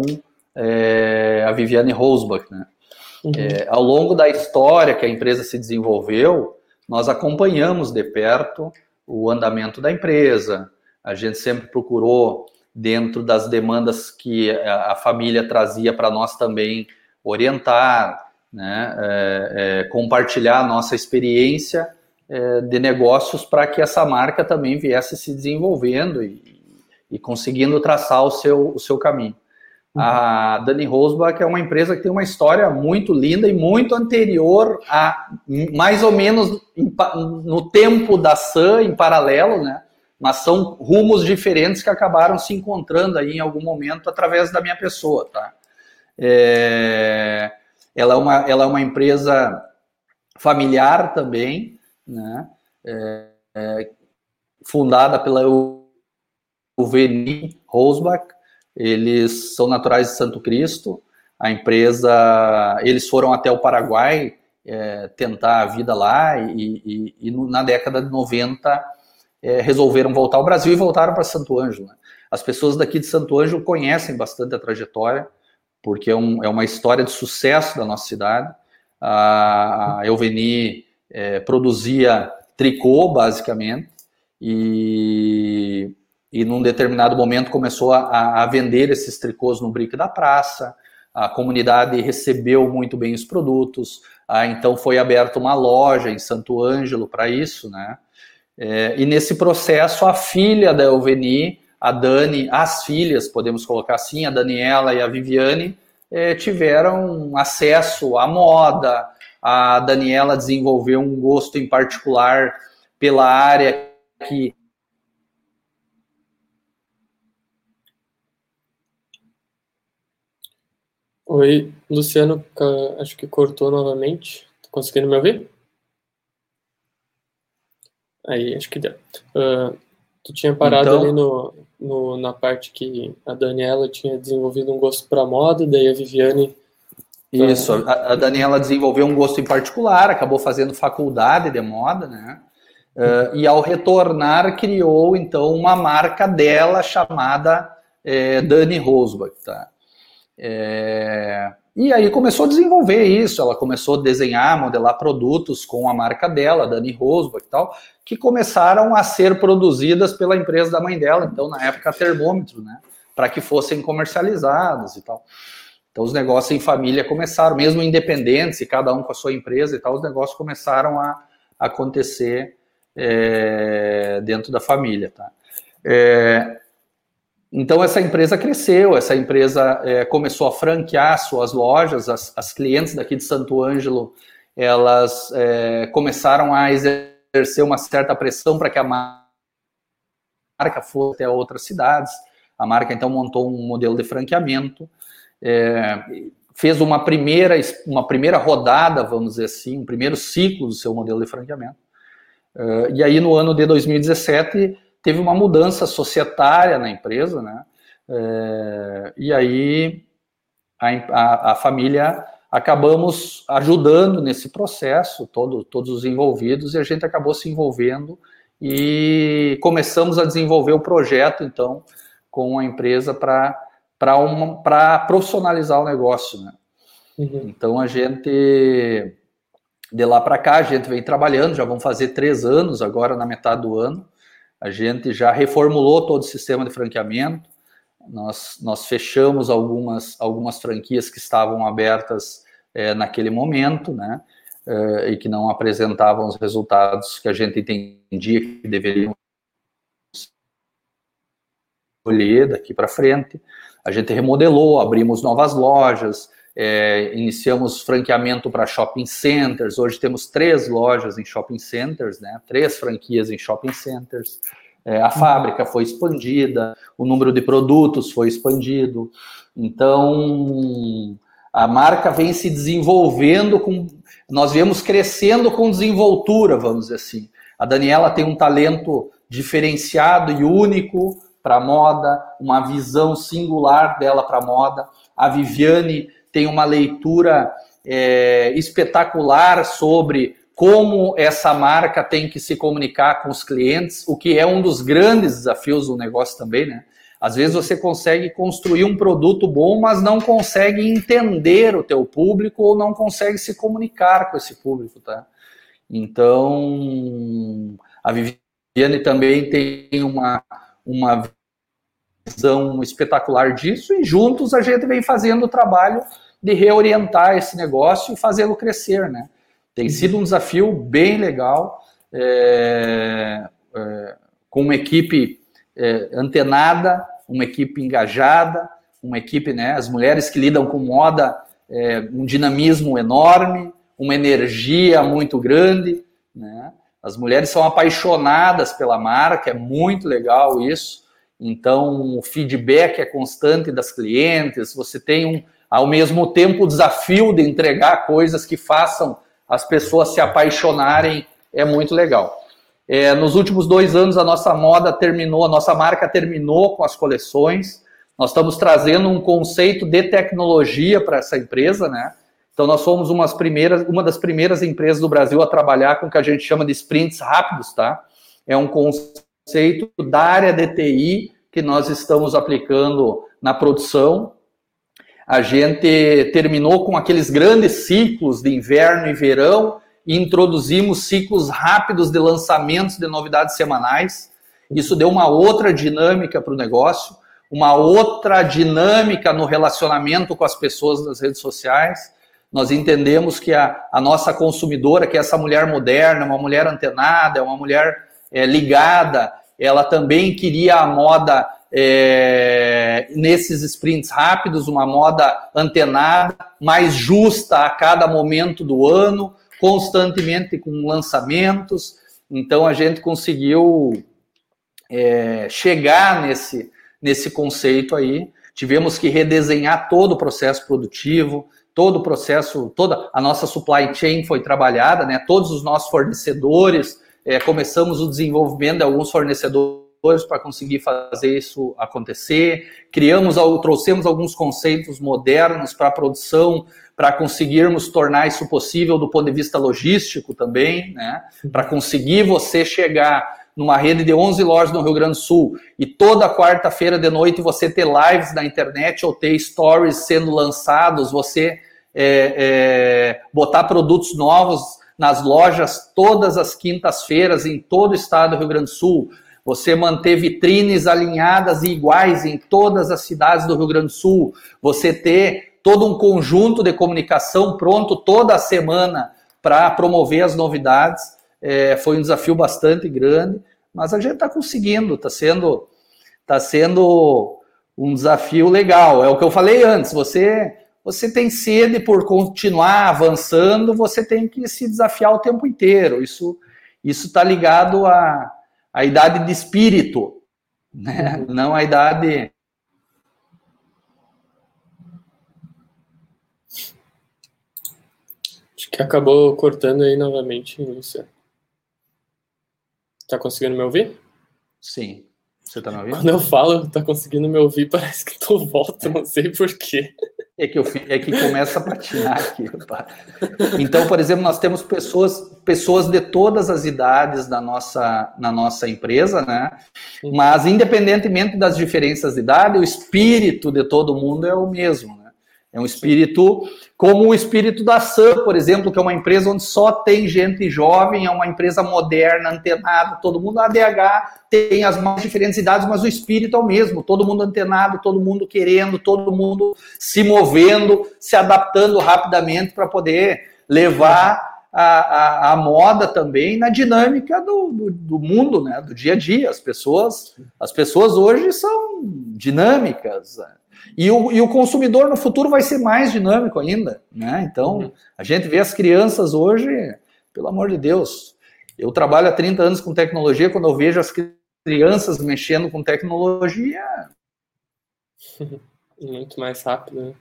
é, a Viviane Rosbach, né? Uhum. É, ao longo da história que a empresa se desenvolveu, nós acompanhamos de perto o andamento da empresa. A gente sempre procurou, dentro das demandas que a, a família trazia para nós também, orientar, né? é, é, compartilhar a nossa experiência é, de negócios para que essa marca também viesse se desenvolvendo e e conseguindo traçar o seu, o seu caminho. Uhum. A Dani Rosbach é uma empresa que tem uma história muito linda e muito anterior a, mais ou menos no tempo da S A M, em paralelo, né? Mas são rumos diferentes que acabaram se encontrando aí em algum momento através da minha pessoa, tá? É, ela, é uma, ela é uma empresa familiar também, né? É, é, fundada pela Euveni Rosbach, eles são naturais de Santo Cristo. A empresa, eles foram até o Paraguai é, tentar a vida lá e, e, e na década de noventa é, resolveram voltar ao Brasil e voltaram para Santo Ângelo. Né? As pessoas daqui de Santo Ângelo conhecem bastante a trajetória, porque é, um, é uma história de sucesso da nossa cidade. A, a Euveni é, produzia tricô, basicamente, e E num determinado momento começou a, a vender esses tricôs no Brick da Praça, a comunidade recebeu muito bem os produtos, ah, então foi aberta uma loja em Santo Ângelo para isso, né? É, e nesse processo a filha da Euveni, a Dani, as filhas, podemos colocar assim, a Daniela e a Viviane, é, tiveram acesso à moda. A Daniela desenvolveu um gosto em particular pela área que Oi, Luciano, ca- acho que cortou novamente. Tá conseguindo me ouvir? Aí, acho que deu. Ah, tu tinha parado ali Então, no, no, na parte que a Daniela tinha desenvolvido um gosto para moda, daí a Viviane isso, para. a, a Daniela desenvolveu um gosto em particular, acabou fazendo faculdade de moda, né? Uh, e ao retornar, criou então uma marca dela chamada é, Dani Rosbach, tá? É, e aí começou a desenvolver isso, ela começou a desenhar, modelar produtos com a marca dela, Dani Rosbach e tal, que começaram a ser produzidas pela empresa da mãe dela, então na época Termômetro, né? Para que fossem comercializados e tal. Então os negócios em família começaram, mesmo independentes, e cada um com a sua empresa e tal, os negócios começaram a acontecer é, dentro da família, tá? É, então essa empresa cresceu, essa empresa é, começou a franquear suas lojas, as, as clientes daqui de Santo Ângelo, elas é, começaram a exercer uma certa pressão para que a marca fosse até outras cidades. A marca então montou um modelo de franqueamento, é, fez uma primeira, uma primeira rodada, vamos dizer assim, um primeiro ciclo do seu modelo de franqueamento. Uh, e aí, no ano de dois mil e dezessete, teve uma mudança societária na empresa, né? Uh, e aí, a, a, a família acabamos ajudando nesse processo, todo, todos os envolvidos, e a gente acabou se envolvendo e começamos a desenvolver o projeto, então, com a empresa para para profissionalizar o negócio, né? Uhum. Então, a gente... De lá para cá, a gente vem trabalhando, já vão fazer três anos agora, na metade do ano. A gente já reformulou todo o sistema de franqueamento. Nós, nós fechamos algumas, algumas franquias que estavam abertas é, naquele momento, né? É, e que não apresentavam os resultados que a gente entendia que deveriam colher daqui para frente. A gente remodelou, abrimos novas lojas, É, iniciamos franqueamento para shopping centers. Hoje temos três lojas em shopping centers, né? Três franquias em shopping centers. É, a fábrica foi expandida, o número de produtos foi expandido. Então, a marca vem se desenvolvendo, com, nós viemos crescendo com desenvoltura, vamos dizer assim. A Daniela tem um talento diferenciado e único para a moda, uma visão singular dela para a moda. A Viviane tem uma leitura é, espetacular sobre como essa marca tem que se comunicar com os clientes, o que é um dos grandes desafios do negócio também, né? Às vezes você consegue construir um produto bom, mas não consegue entender o teu público ou não consegue se comunicar com esse público, tá? Então, a Viviane também tem uma, uma visão espetacular disso e juntos a gente vem fazendo o trabalho de reorientar esse negócio e fazê-lo crescer, né? Tem sido um desafio bem legal, é, é, com uma equipe é, antenada, uma equipe engajada, uma equipe, né, as mulheres que lidam com moda, é, um dinamismo enorme, uma energia muito grande, né? As mulheres são apaixonadas pela marca, é muito legal isso. Então, o feedback é constante das clientes, você tem um ao mesmo tempo o desafio de entregar coisas que façam as pessoas se apaixonarem, é muito legal. É, nos últimos dois anos a nossa moda terminou, a nossa marca terminou com as coleções, nós estamos trazendo um conceito de tecnologia para essa empresa, né? Então nós fomos umas primeiras, uma das primeiras empresas do Brasil a trabalhar com o que a gente chama de sprints rápidos, tá? É um conceito da área de T I que nós estamos aplicando na produção. A gente terminou com aqueles grandes ciclos de inverno e verão e introduzimos ciclos rápidos de lançamentos de novidades semanais. Isso deu uma outra dinâmica para o negócio, uma outra dinâmica no relacionamento com as pessoas nas redes sociais. Nós entendemos que a, a nossa consumidora, que é essa mulher moderna, uma mulher antenada, uma mulher é, ligada, ela também queria a moda É, nesses sprints rápidos, uma moda antenada, mais justa a cada momento do ano, constantemente com lançamentos. Então a gente conseguiu é, chegar nesse, nesse conceito aí, tivemos que redesenhar todo o processo produtivo, todo o processo, toda a nossa supply chain foi trabalhada, né? Todos os nossos fornecedores, é, começamos o desenvolvimento de alguns fornecedores para conseguir fazer isso acontecer, criamos, trouxemos alguns conceitos modernos para a produção, para conseguirmos tornar isso possível do ponto de vista logístico também, né? Para conseguir você chegar numa rede de onze lojas no Rio Grande do Sul e toda quarta-feira de noite você ter lives na internet ou ter stories sendo lançados, você é, é, botar produtos novos nas lojas todas as quintas-feiras em todo o estado do Rio Grande do Sul, você manter vitrines alinhadas e iguais em todas as cidades do Rio Grande do Sul, você ter todo um conjunto de comunicação pronto toda a semana para promover as novidades. É, foi um desafio bastante grande, mas a gente está conseguindo, está sendo, tá sendo um desafio legal. É o que eu falei antes, você, você tem sede por continuar avançando, você tem que se desafiar o tempo inteiro. Isso está ligado à, à idade de espírito, né? Não à idade... Acho que acabou cortando aí novamente, Luciano. Tá conseguindo me ouvir? Sim. Você tá me ouvindo? Quando eu falo, tá conseguindo me ouvir, parece que tô volta, não sei porquê. É que, eu, é que começa a patinar aqui. Pá. Então, por exemplo, nós temos pessoas, pessoas de todas as idades na nossa, na nossa empresa, né? Mas, independentemente das diferenças de idade, o espírito de todo mundo é o mesmo, né? É um espírito como o espírito da Sun, por exemplo, que é uma empresa onde só tem gente jovem, é uma empresa moderna, antenada, todo mundo. A A D H tem as mais diferentes idades, mas o espírito é o mesmo. Todo mundo antenado, todo mundo querendo, todo mundo se movendo, se adaptando rapidamente para poder levar a, a, a moda também na dinâmica do, do, do mundo, né? Do dia a dia. As pessoas, as pessoas hoje são dinâmicas, né? E o, e o consumidor no futuro vai ser mais dinâmico ainda, né? Então, a gente vê as crianças hoje, pelo amor de Deus, eu trabalho há trinta anos com tecnologia, quando eu vejo as crianças mexendo com tecnologia... Muito mais rápido, né?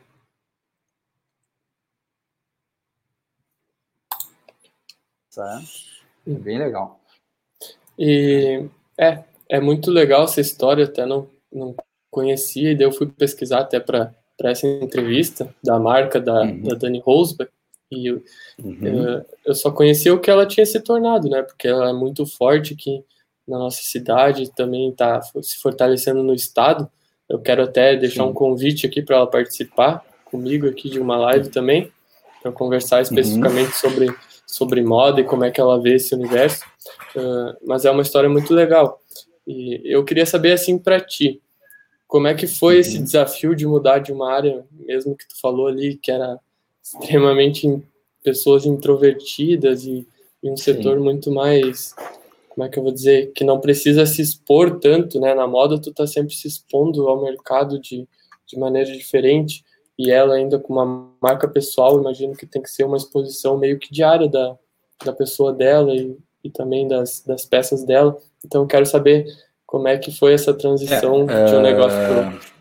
Tá? É bem legal. E é, é muito legal essa história, até não, não conhecia, e daí eu fui pesquisar até para essa entrevista da marca da, uhum. da Dani Rosberg, e eu, uhum. eu, eu só conhecia o que ela tinha se tornado, né? Porque ela é muito forte aqui na nossa cidade, também está se fortalecendo no estado. Eu quero até deixar Sim. um convite aqui para ela participar comigo aqui de uma live também, para conversar especificamente uhum. sobre, sobre moda e como é que ela vê esse universo. Uh, mas é uma história muito legal. E eu queria saber, assim, para ti, como é que foi uhum. esse desafio de mudar de uma área, mesmo que tu falou ali, que era extremamente pessoas introvertidas e, e um Sim. setor muito mais, como é que eu vou dizer, que não precisa se expor tanto, né? Na moda tu tá sempre se expondo ao mercado de, de maneira diferente, e ela ainda com uma marca pessoal, imagino que tem que ser uma exposição meio que diária da, da pessoa dela e, e também das, das peças dela. Então eu quero saber como é que foi essa transição é, de um negócio para o outro.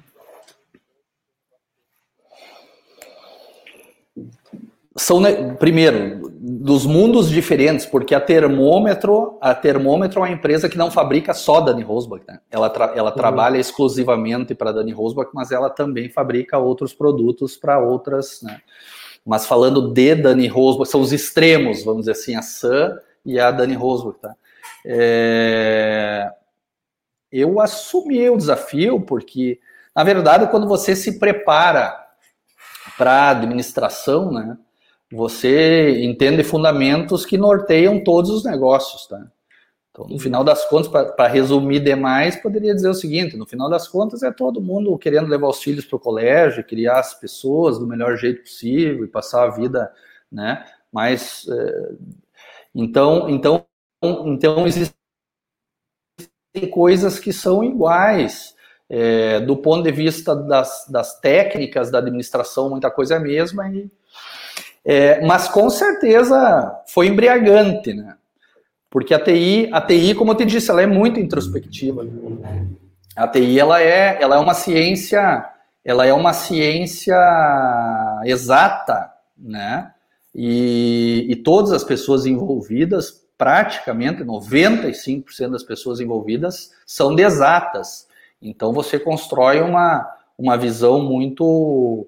São, primeiro, dos mundos diferentes, porque a Termômetro, a Termômetro é uma empresa que não fabrica só Dani Rosbach, né? Ela, tra, ela uhum. trabalha exclusivamente para Dani Rosbach, mas ela também fabrica outros produtos para outras, né? Mas falando de Dani Rosbach, são os extremos, vamos dizer assim, a Sun e a Dani Rosbach, tá? É... Eu assumi o desafio porque, na verdade, quando você se prepara para a administração, né, você entende fundamentos que norteiam todos os negócios, tá? Então, no final das contas, para resumir demais, poderia dizer o seguinte: no final das contas é todo mundo querendo levar os filhos para o colégio, criar as pessoas do melhor jeito possível e passar a vida, né? Mas, é, então, então, então existem coisas que são iguais. É, do ponto de vista das, das técnicas da administração, muita coisa é a mesma, e, é, mas com certeza foi embriagante, né? Porque a T I, a T I, como eu te disse, ela é muito introspectiva. A T I ela é, ela é uma ciência ela é uma ciência exata, né? E, e todas as pessoas envolvidas, praticamente noventa e cinco por cento das pessoas envolvidas são de exatas. Então você constrói uma, uma visão muito,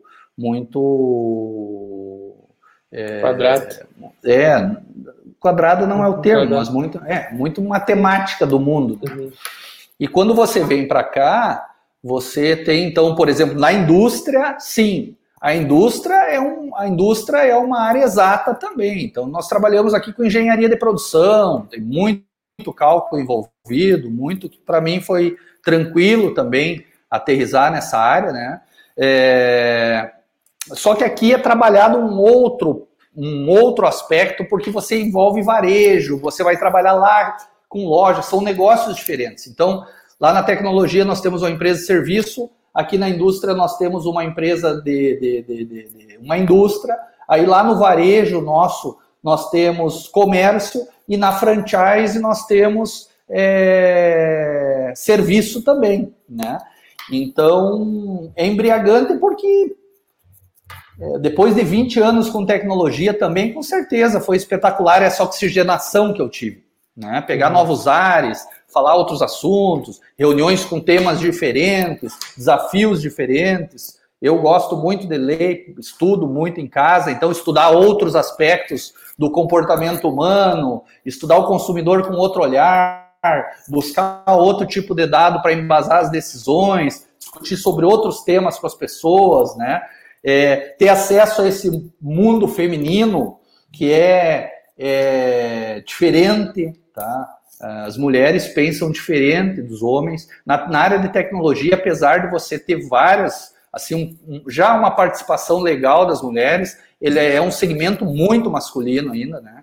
muito é, Quadrado. É, quadrada não é o termo, Quadrado. mas muito, é, muito matemática do mundo. Uhum. E quando você vem para cá, você tem, então, por exemplo, na indústria, sim, a indústria é, um, a indústria é uma área exata também. Então, nós trabalhamos aqui com engenharia de produção, tem muito, muito cálculo envolvido, muito, para mim foi tranquilo também aterrissar nessa área, né? É, só que aqui é trabalhado um outro, um outro aspecto, porque você envolve varejo, você vai trabalhar lá com lojas, são negócios diferentes. Então, lá na tecnologia nós temos uma empresa de serviço, aqui na indústria nós temos uma empresa de, de, de, de, de uma indústria, aí lá no varejo nosso nós temos comércio e na franchise nós temos é, serviço também, né? Então, é embriagante porque é, depois de vinte anos com tecnologia também, com certeza, foi espetacular essa oxigenação que eu tive, né? Pegar uhum. novos ares, falar outros assuntos, reuniões com temas diferentes, desafios diferentes. Eu gosto muito de ler, estudo muito em casa, então estudar outros aspectos do comportamento humano, estudar o consumidor com outro olhar, buscar outro tipo de dado para embasar as decisões, discutir sobre outros temas com as pessoas, né? É, ter acesso a esse mundo feminino que é, é diferente, tá? As mulheres pensam diferente dos homens. Na, na área de tecnologia, apesar de você ter várias, assim, um, já uma participação legal das mulheres, ele é um segmento muito masculino ainda, né?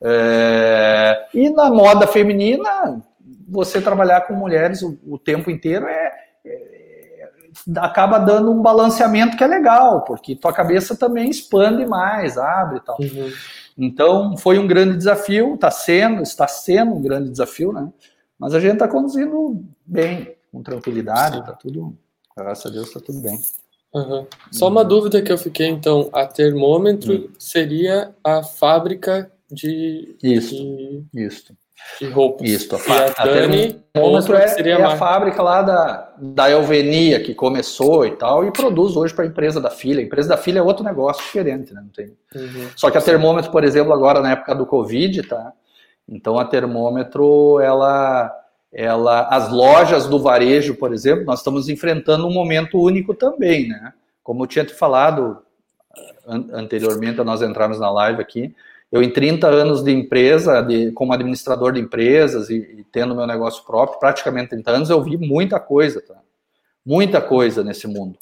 É, e na moda feminina, você trabalhar com mulheres o, o tempo inteiro é, é, acaba dando um balanceamento que é legal, porque tua cabeça também expande mais, abre e tal. Uhum. Então, foi um grande desafio, está sendo, está sendo um grande desafio, né? Mas a gente está conduzindo bem, com tranquilidade, está tudo, graças a Deus, está tudo bem. Uhum. Só uma uhum. dúvida que eu fiquei, então, a Termômetro uhum. seria a fábrica de... Isso, de... isso. de roupas. Isso, a, e a, a Dani Termômetro é, seria é a fábrica lá da, da Elvenia, que começou e tal, e produz hoje para a empresa da filha. A empresa da filha é outro negócio diferente, né? Não tem... Uhum. Só que a Termômetro, por exemplo, agora na época do Covid, tá? Então a Termômetro, ela, ela, as lojas do varejo, por exemplo, nós estamos enfrentando um momento único também, né? Como eu tinha te falado an- anteriormente, a nós entrarmos na live aqui, eu, em trinta anos de empresa, de, como administrador de empresas e, e tendo meu negócio próprio, praticamente trinta anos, eu vi muita coisa, tá? Muita coisa nesse mundo.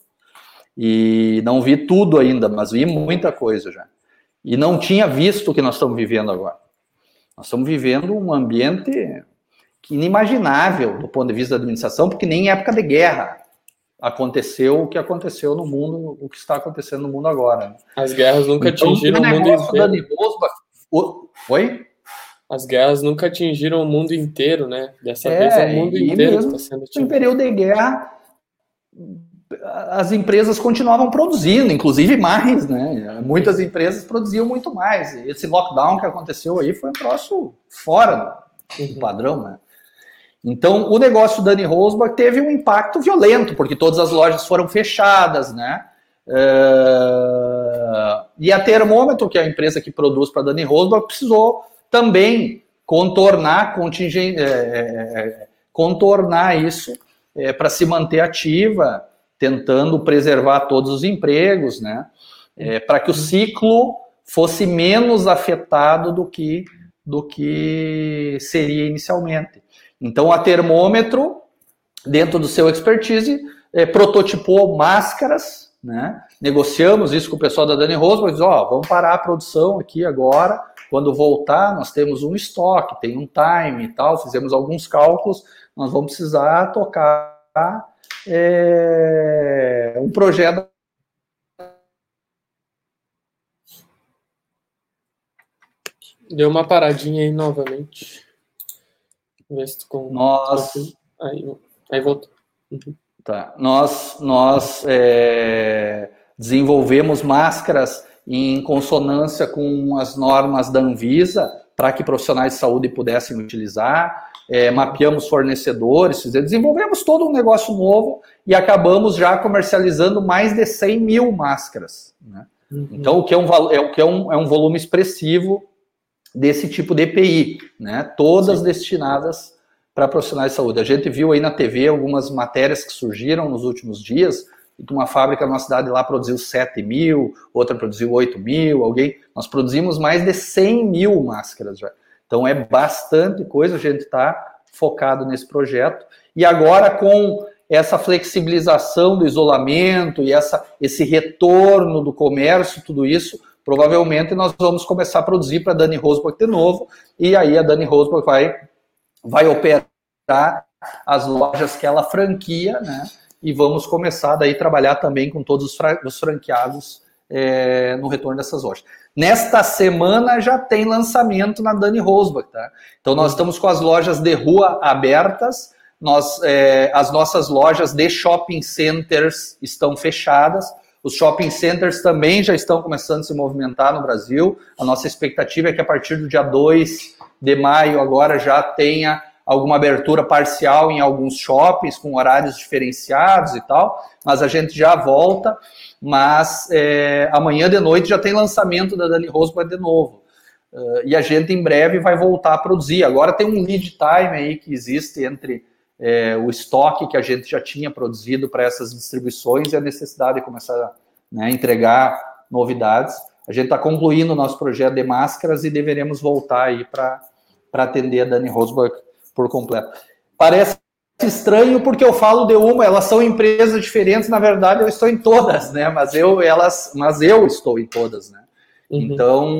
E não vi tudo ainda, mas vi muita coisa já. E não tinha visto o que nós estamos vivendo agora. Nós estamos vivendo um ambiente inimaginável do ponto de vista da administração, porque nem em época de guerra aconteceu o que aconteceu no mundo, o que está acontecendo no mundo agora. As guerras nunca então, atingiram o mundo inteiro. Dani Rosbach, o... Oi? As guerras nunca atingiram o mundo inteiro, né? Dessa é, vez é o mundo e inteiro mesmo que está sendo atingido. Em período de guerra, as empresas continuavam produzindo, inclusive mais, né? Muitas empresas produziam muito mais. Esse lockdown que aconteceu aí foi um troço fora do uhum. padrão, né? Então, o negócio Dani Rosbach teve um impacto violento, porque todas as lojas foram fechadas, né? Uh... E a Termômetro, que é a empresa que produz para Dani Rosbach, precisou também contornar, contingent... é, é, contornar isso é, para se manter ativa, tentando preservar todos os empregos, né? É, para que o ciclo fosse menos afetado do que, do que seria inicialmente. Então, a Termômetro, dentro do seu expertise, é, prototipou máscaras, né? Negociamos isso com o pessoal da Dani Rosbach, diz, ó, vamos parar a produção aqui agora, quando voltar nós temos um estoque, tem um time e tal, fizemos alguns cálculos, nós vamos precisar tocar é, um projeto. Deu uma paradinha aí novamente. Ver se tu com... Nós... Aí, aí voltou. Uhum. Tá. Nós, nós é, desenvolvemos máscaras em consonância com as normas da Anvisa para que profissionais de saúde pudessem utilizar, é, mapeamos fornecedores, desenvolvemos todo um negócio novo e acabamos já comercializando mais de cem mil máscaras, né? Uhum. Então, o que, é um, é, o que é, um, é um volume expressivo desse tipo de E P I, né? Todas Sim. destinadas para profissionais de saúde. A gente viu aí na T V algumas matérias que surgiram nos últimos dias, que uma fábrica na cidade lá produziu sete mil, outra produziu oito mil, alguém... Nós produzimos mais de cem mil máscaras já. Então é bastante coisa, a gente está focado nesse projeto. E agora com essa flexibilização do isolamento e essa, esse retorno do comércio, tudo isso, provavelmente nós vamos começar a produzir para a Dani Rosbach de novo, e aí a Dani Rosbach vai, vai operar as lojas que ela franquia, né? E vamos começar daí a trabalhar também com todos os, fra- os franqueados é, no retorno dessas lojas. Nesta semana já tem lançamento na Dani Rosbach, tá? Então nós estamos com as lojas de rua abertas, nós, é, as nossas lojas de shopping centers estão fechadas, os shopping centers também já estão começando a se movimentar no Brasil, a nossa expectativa é que a partir do dia dois de maio agora já tenha alguma abertura parcial em alguns shoppings, com horários diferenciados e tal, mas a gente já volta, mas é, amanhã de noite já tem lançamento da Dani Rosbach de novo, uh, e a gente em breve vai voltar a produzir. Agora tem um lead time aí que existe entre é, o estoque que a gente já tinha produzido para essas distribuições e a necessidade de começar a, né, entregar novidades. A gente está concluindo o nosso projeto de máscaras e deveremos voltar aí para atender a Dani Rosbach por completo. Parece estranho porque eu falo de uma, elas são empresas diferentes, na verdade eu estou em todas, né? Mas eu, elas, mas eu estou em todas, né? Uhum. Então,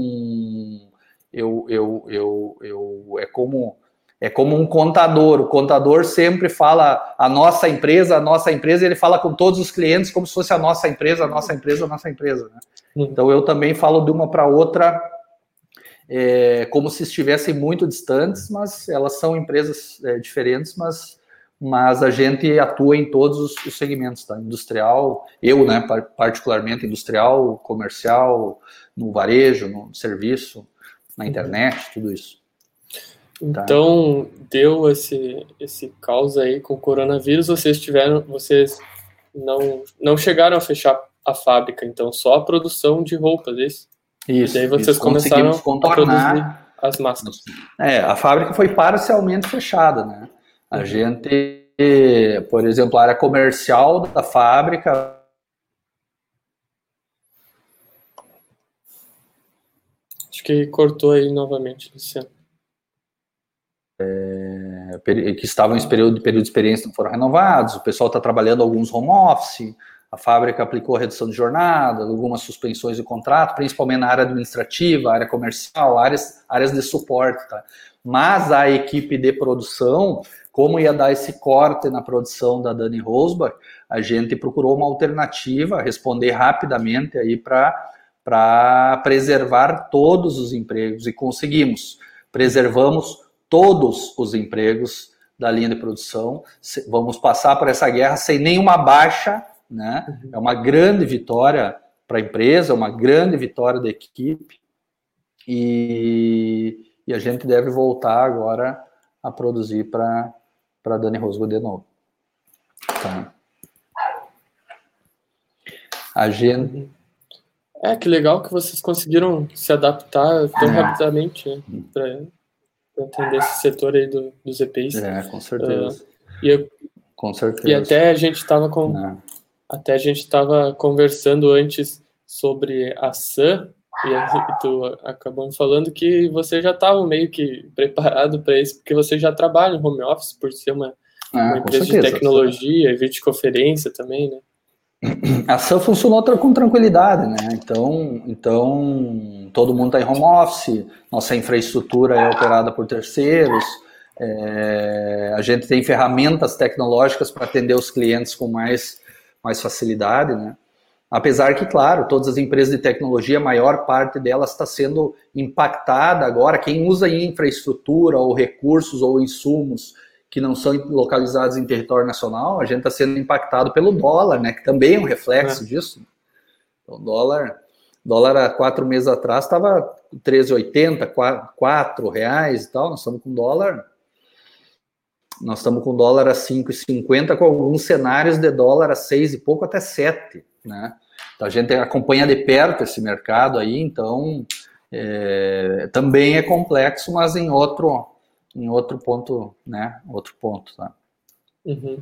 eu, eu, eu, eu, é como é como um contador. O contador sempre fala a nossa empresa, a nossa empresa, e ele fala com todos os clientes como se fosse a nossa empresa, a nossa empresa, a nossa empresa, né? Uhum. Então eu também falo de uma para outra. É, como se estivessem muito distantes, mas elas são empresas é, diferentes, mas, mas a gente atua em todos os, os segmentos, tá? Industrial, eu, né, particularmente industrial, comercial, no varejo, no serviço, na internet, tudo isso. Tá? Então, deu esse, esse caos aí com o coronavírus, vocês tiveram, vocês não, não chegaram a fechar a fábrica, então só a produção de roupas, é isso? Isso, e daí vocês isso. começaram a produzir as máscaras. É, a fábrica foi parcialmente fechada, né? A uhum. gente, por exemplo, a área comercial da fábrica... Acho que cortou aí novamente, Luciano. É, que estavam em período, período de experiência não foram renovados, o pessoal está trabalhando alguns home office, a fábrica aplicou a redução de jornada, algumas suspensões de contrato, principalmente na área administrativa, área comercial, áreas, áreas de suporte, tá? Mas a equipe de produção, como ia dar esse corte na produção da Dani Rosbach, a gente procurou uma alternativa, responder rapidamente aí para preservar todos os empregos, e conseguimos. Preservamos todos os empregos da linha de produção, vamos passar por essa guerra sem nenhuma baixa, né? É uma grande vitória para a empresa, uma grande vitória da equipe, e, e a gente deve voltar agora a produzir para a Dani Rosbach de novo. Tá. A gente... É, que legal que vocês conseguiram se adaptar tão é. rapidamente, né, para atender esse setor aí do, dos E P Is. É, com certeza. Uh, e eu, com certeza. E até a gente estava com... É. Até a gente estava conversando antes sobre a S A M, e tu acabou me falando que você já estava meio que preparado para isso, porque você já trabalha em home office, por ser uma, ah, uma empresa certeza, de tecnologia, e videoconferência também, né? A S A M funcionou com tranquilidade, né? Então, então todo mundo está em home office, nossa infraestrutura é operada por terceiros, é, a gente tem ferramentas tecnológicas para atender os clientes com mais... mais facilidade, né? Apesar que, claro, todas as empresas de tecnologia, a maior parte delas está sendo impactada agora. Quem usa infraestrutura ou recursos ou insumos que não são localizados em território nacional, a gente está sendo impactado pelo dólar, né, que também é um reflexo é. disso. O dólar, dólar há quatro meses atrás estava treze reais e oitenta centavos, quatro reais e tal, nós estamos com dólar, nós estamos com dólar a cinco reais e cinquenta centavos, com alguns cenários de dólar a seis e pouco até sete, né? Então a gente acompanha de perto esse mercado aí, então é, também é complexo, mas em outro, em outro ponto, né? Outro ponto, tá? Uhum.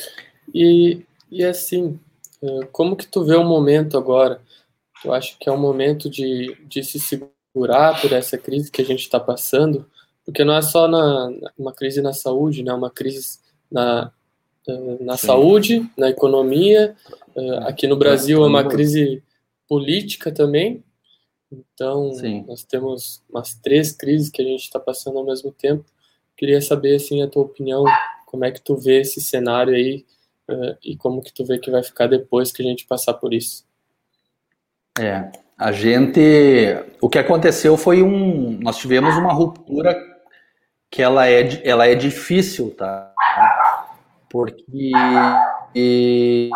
E, e assim, como que tu vê o momento agora? Tu acha que é um momento de, de se segurar por essa crise que a gente está passando? Porque não é só na, uma crise na saúde, né? Uma crise na, na saúde, na economia. Aqui no Brasil é uma crise política também. Então, Sim. nós temos umas três crises que a gente está passando ao mesmo tempo. Queria saber, assim, a tua opinião, como é que tu vê esse cenário aí uh, e como que tu vê que vai ficar depois que a gente passar por isso. É, a gente... O que aconteceu foi um... Nós tivemos uma ruptura que ela é, ela é difícil, tá? Porque... E,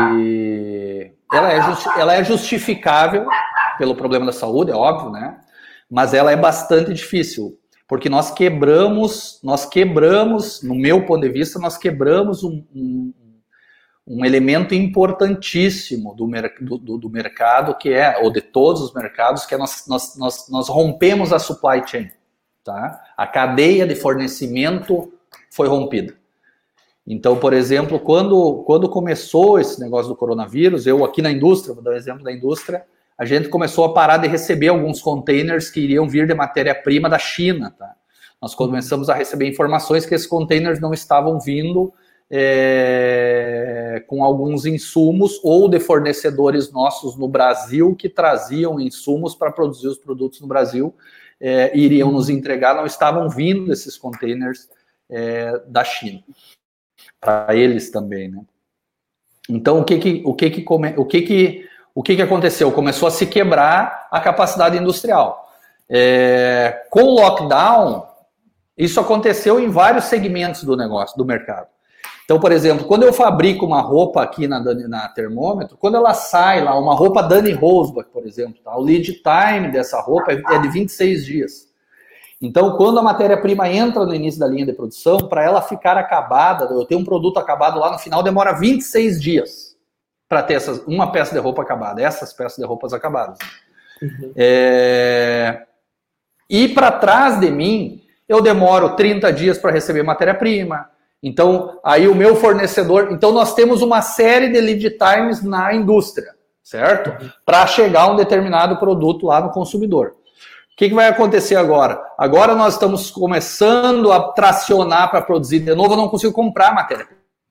ela, é justi, ela é justificável pelo problema da saúde, é óbvio, né? Mas ela é bastante difícil, porque nós quebramos, nós quebramos, no meu ponto de vista, nós quebramos um, um, um elemento importantíssimo do, do, do mercado, que é, ou de todos os mercados, que é nós, nós, nós, nós rompemos a supply chain, tá? A cadeia de fornecimento foi rompida. Então, por exemplo, quando, quando começou esse negócio do coronavírus, eu aqui na indústria, vou dar um exemplo da indústria, a gente começou a parar de receber alguns containers que iriam vir de matéria-prima da China, tá? Nós começamos a receber informações que esses containers não estavam vindo é, com alguns insumos ou de fornecedores nossos no Brasil que traziam insumos para produzir os produtos no Brasil, é, iriam nos entregar, não estavam vindo esses containers é, da China. Para eles também, né? Então, o que que, o que que, come, o que que, o que que aconteceu? Começou a se quebrar a capacidade industrial. É, com o lockdown, isso aconteceu em vários segmentos do negócio, do mercado. Então, por exemplo, quando eu fabrico uma roupa aqui na, na Termômetro, quando ela sai lá, uma roupa Dani Rosbach, por exemplo, tá? O lead time dessa roupa é de vinte e seis dias. Então, quando a matéria-prima entra no início da linha de produção, para ela ficar acabada, eu tenho um produto acabado lá no final, demora vinte e seis dias para ter essas, uma peça de roupa acabada, essas peças de roupas acabadas. Uhum. É... E para trás de mim, eu demoro trinta dias para receber matéria-prima. Então, aí o meu fornecedor... Então, nós temos uma série de lead times na indústria, certo? Uhum. Para chegar a um determinado produto lá no consumidor. O que, que vai acontecer agora? Agora nós estamos começando a tracionar para produzir de novo, eu não consigo comprar matéria.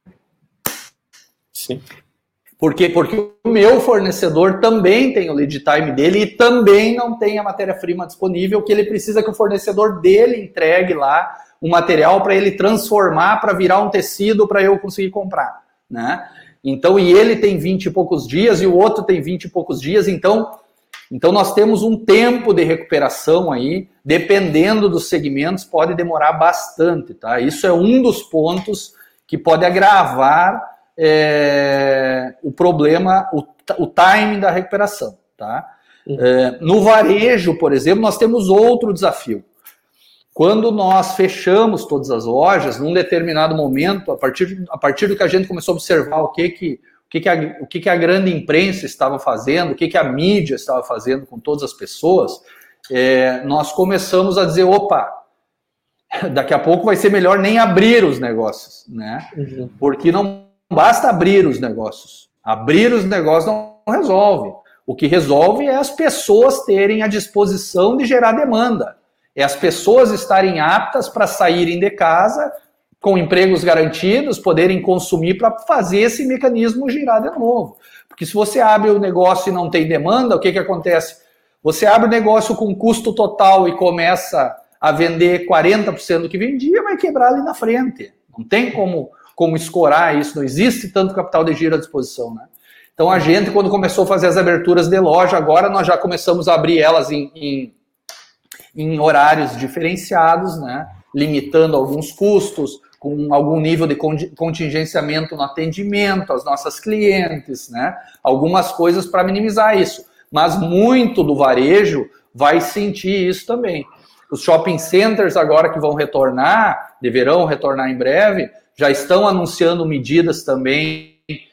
Sim. Por quê? Porque o meu fornecedor também tem o lead time dele e também não tem a matéria-prima disponível, que ele precisa que o fornecedor dele entregue lá o material para ele transformar, para virar um tecido para eu conseguir comprar, né? Então, e ele tem vinte e poucos dias e o outro tem vinte e poucos dias, então... Então, nós temos um tempo de recuperação aí, dependendo dos segmentos, pode demorar bastante, tá? Isso é um dos pontos que pode agravar é, o problema, o, o timing da recuperação, tá? Uhum. É, no varejo, por exemplo, nós temos outro desafio. Quando nós fechamos todas as lojas, num determinado momento, a partir, a partir do que a gente começou a observar o que que O que, que, a, o que, que a grande imprensa estava fazendo, o que, que a mídia estava fazendo com todas as pessoas, é, nós começamos a dizer, opa, daqui a pouco vai ser melhor nem abrir os negócios, né? Uhum. Porque não basta abrir os negócios. Abrir os negócios não resolve. O que resolve é as pessoas terem a disposição de gerar demanda. É as pessoas estarem aptas para saírem de casa com empregos garantidos, poderem consumir para fazer esse mecanismo girar de novo. Porque se você abre o negócio e não tem demanda, o que, que acontece? Você abre o negócio com custo total e começa a vender quarenta por cento do que vendia, vai quebrar ali na frente. Não tem como, como escorar isso, não existe tanto capital de giro à disposição, né? Então a gente, quando começou a fazer as aberturas de loja, agora nós já começamos a abrir elas em, em, em horários diferenciados, né? Limitando alguns custos, com algum nível de contingenciamento no atendimento às nossas clientes, né? Algumas coisas para minimizar isso. Mas muito do varejo vai sentir isso também. Os shopping centers agora que vão retornar, deverão retornar em breve, já estão anunciando medidas também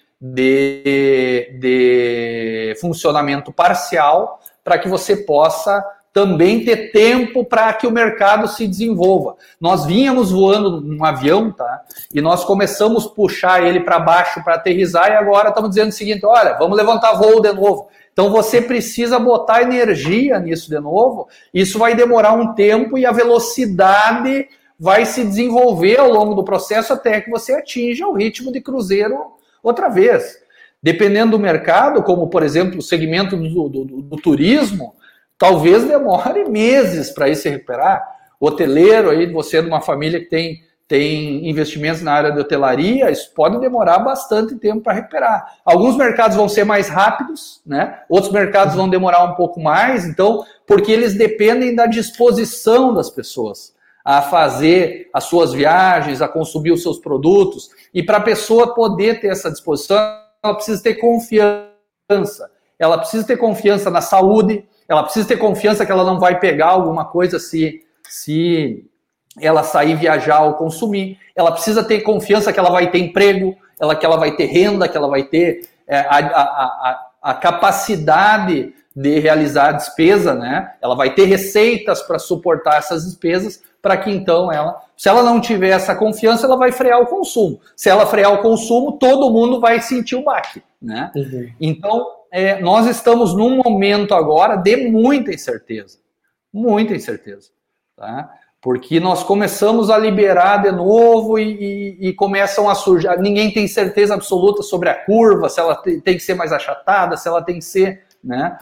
de, de funcionamento parcial para que você possa também ter tempo para que o mercado se desenvolva. Nós vínhamos voando num avião, tá? E nós começamos a puxar ele para baixo para aterrissar e agora estamos dizendo o seguinte, olha, vamos levantar voo de novo. Então você precisa botar energia nisso de novo, isso vai demorar um tempo e a velocidade vai se desenvolver ao longo do processo até que você atinja o ritmo de cruzeiro outra vez. Dependendo do mercado, como por exemplo o segmento do, do, do, do turismo, talvez demore meses para ir se recuperar. O hoteleiro, aí, você é de uma família que tem, tem investimentos na área de hotelaria, isso pode demorar bastante tempo para recuperar. Alguns mercados vão ser mais rápidos, né? Outros mercados vão demorar um pouco mais, então, porque eles dependem da disposição das pessoas a fazer as suas viagens, a consumir os seus produtos. E para a pessoa poder ter essa disposição, ela precisa ter confiança. Ela precisa ter confiança na saúde, ela precisa ter confiança que ela não vai pegar alguma coisa se, se ela sair viajar ou consumir. Ela precisa ter confiança que ela vai ter emprego, ela, que ela vai ter renda, que ela vai ter é, a, a, a, a capacidade de realizar a despesa, né? Ela vai ter receitas para suportar essas despesas, para que então ela, se ela não tiver essa confiança, ela vai frear o consumo. Se ela frear o consumo, todo mundo vai sentir o baque, né? Uhum. Então, É, nós estamos num momento agora de muita incerteza, muita incerteza, tá? Porque nós começamos a liberar de novo e, e, e começam a surgir, ninguém tem certeza absoluta sobre a curva, se ela tem, tem que ser mais achatada, se ela tem que ser, né?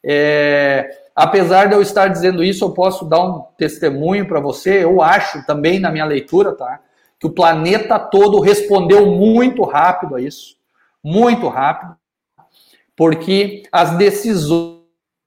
É, apesar de eu estar dizendo isso, eu posso dar um testemunho para você, eu acho também na minha leitura, tá? Que o planeta todo respondeu muito rápido a isso, muito rápido, porque as decisões...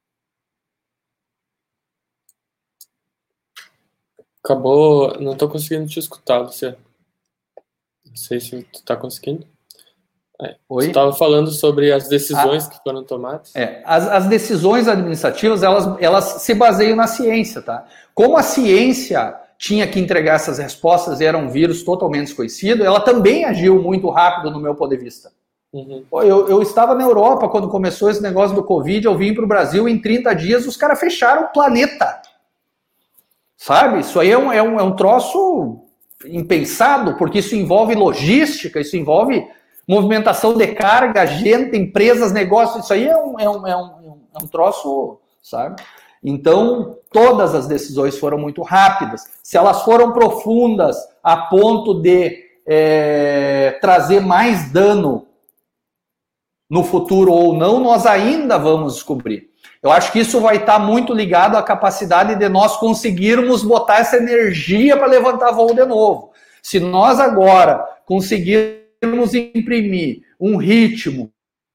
Acabou, não estou conseguindo te escutar, você. Não sei se tu está conseguindo. É. Oi? Você estava falando sobre as decisões a, que foram tomadas. É, as, as decisões administrativas, elas, elas se baseiam na ciência, tá? Como a ciência tinha que entregar essas respostas e era um vírus totalmente desconhecido, ela também agiu muito rápido no meu ponto de vista. Uhum. Eu, eu estava na Europa quando começou esse negócio do Covid, eu vim para o Brasil, em trinta dias os caras fecharam o planeta. Sabe? Isso aí é um, é, um, é um troço impensado, porque isso envolve logística, isso envolve movimentação de carga, gente, empresas, negócios, isso aí é um, é um, é um, é um troço, sabe? Então, todas as decisões foram muito rápidas. Se elas foram profundas a ponto de é, trazer mais dano no futuro ou não, nós ainda vamos descobrir. Eu acho que isso vai estar muito ligado à capacidade de nós conseguirmos botar essa energia para levantar voo de novo. Se nós agora conseguirmos imprimir um ritmo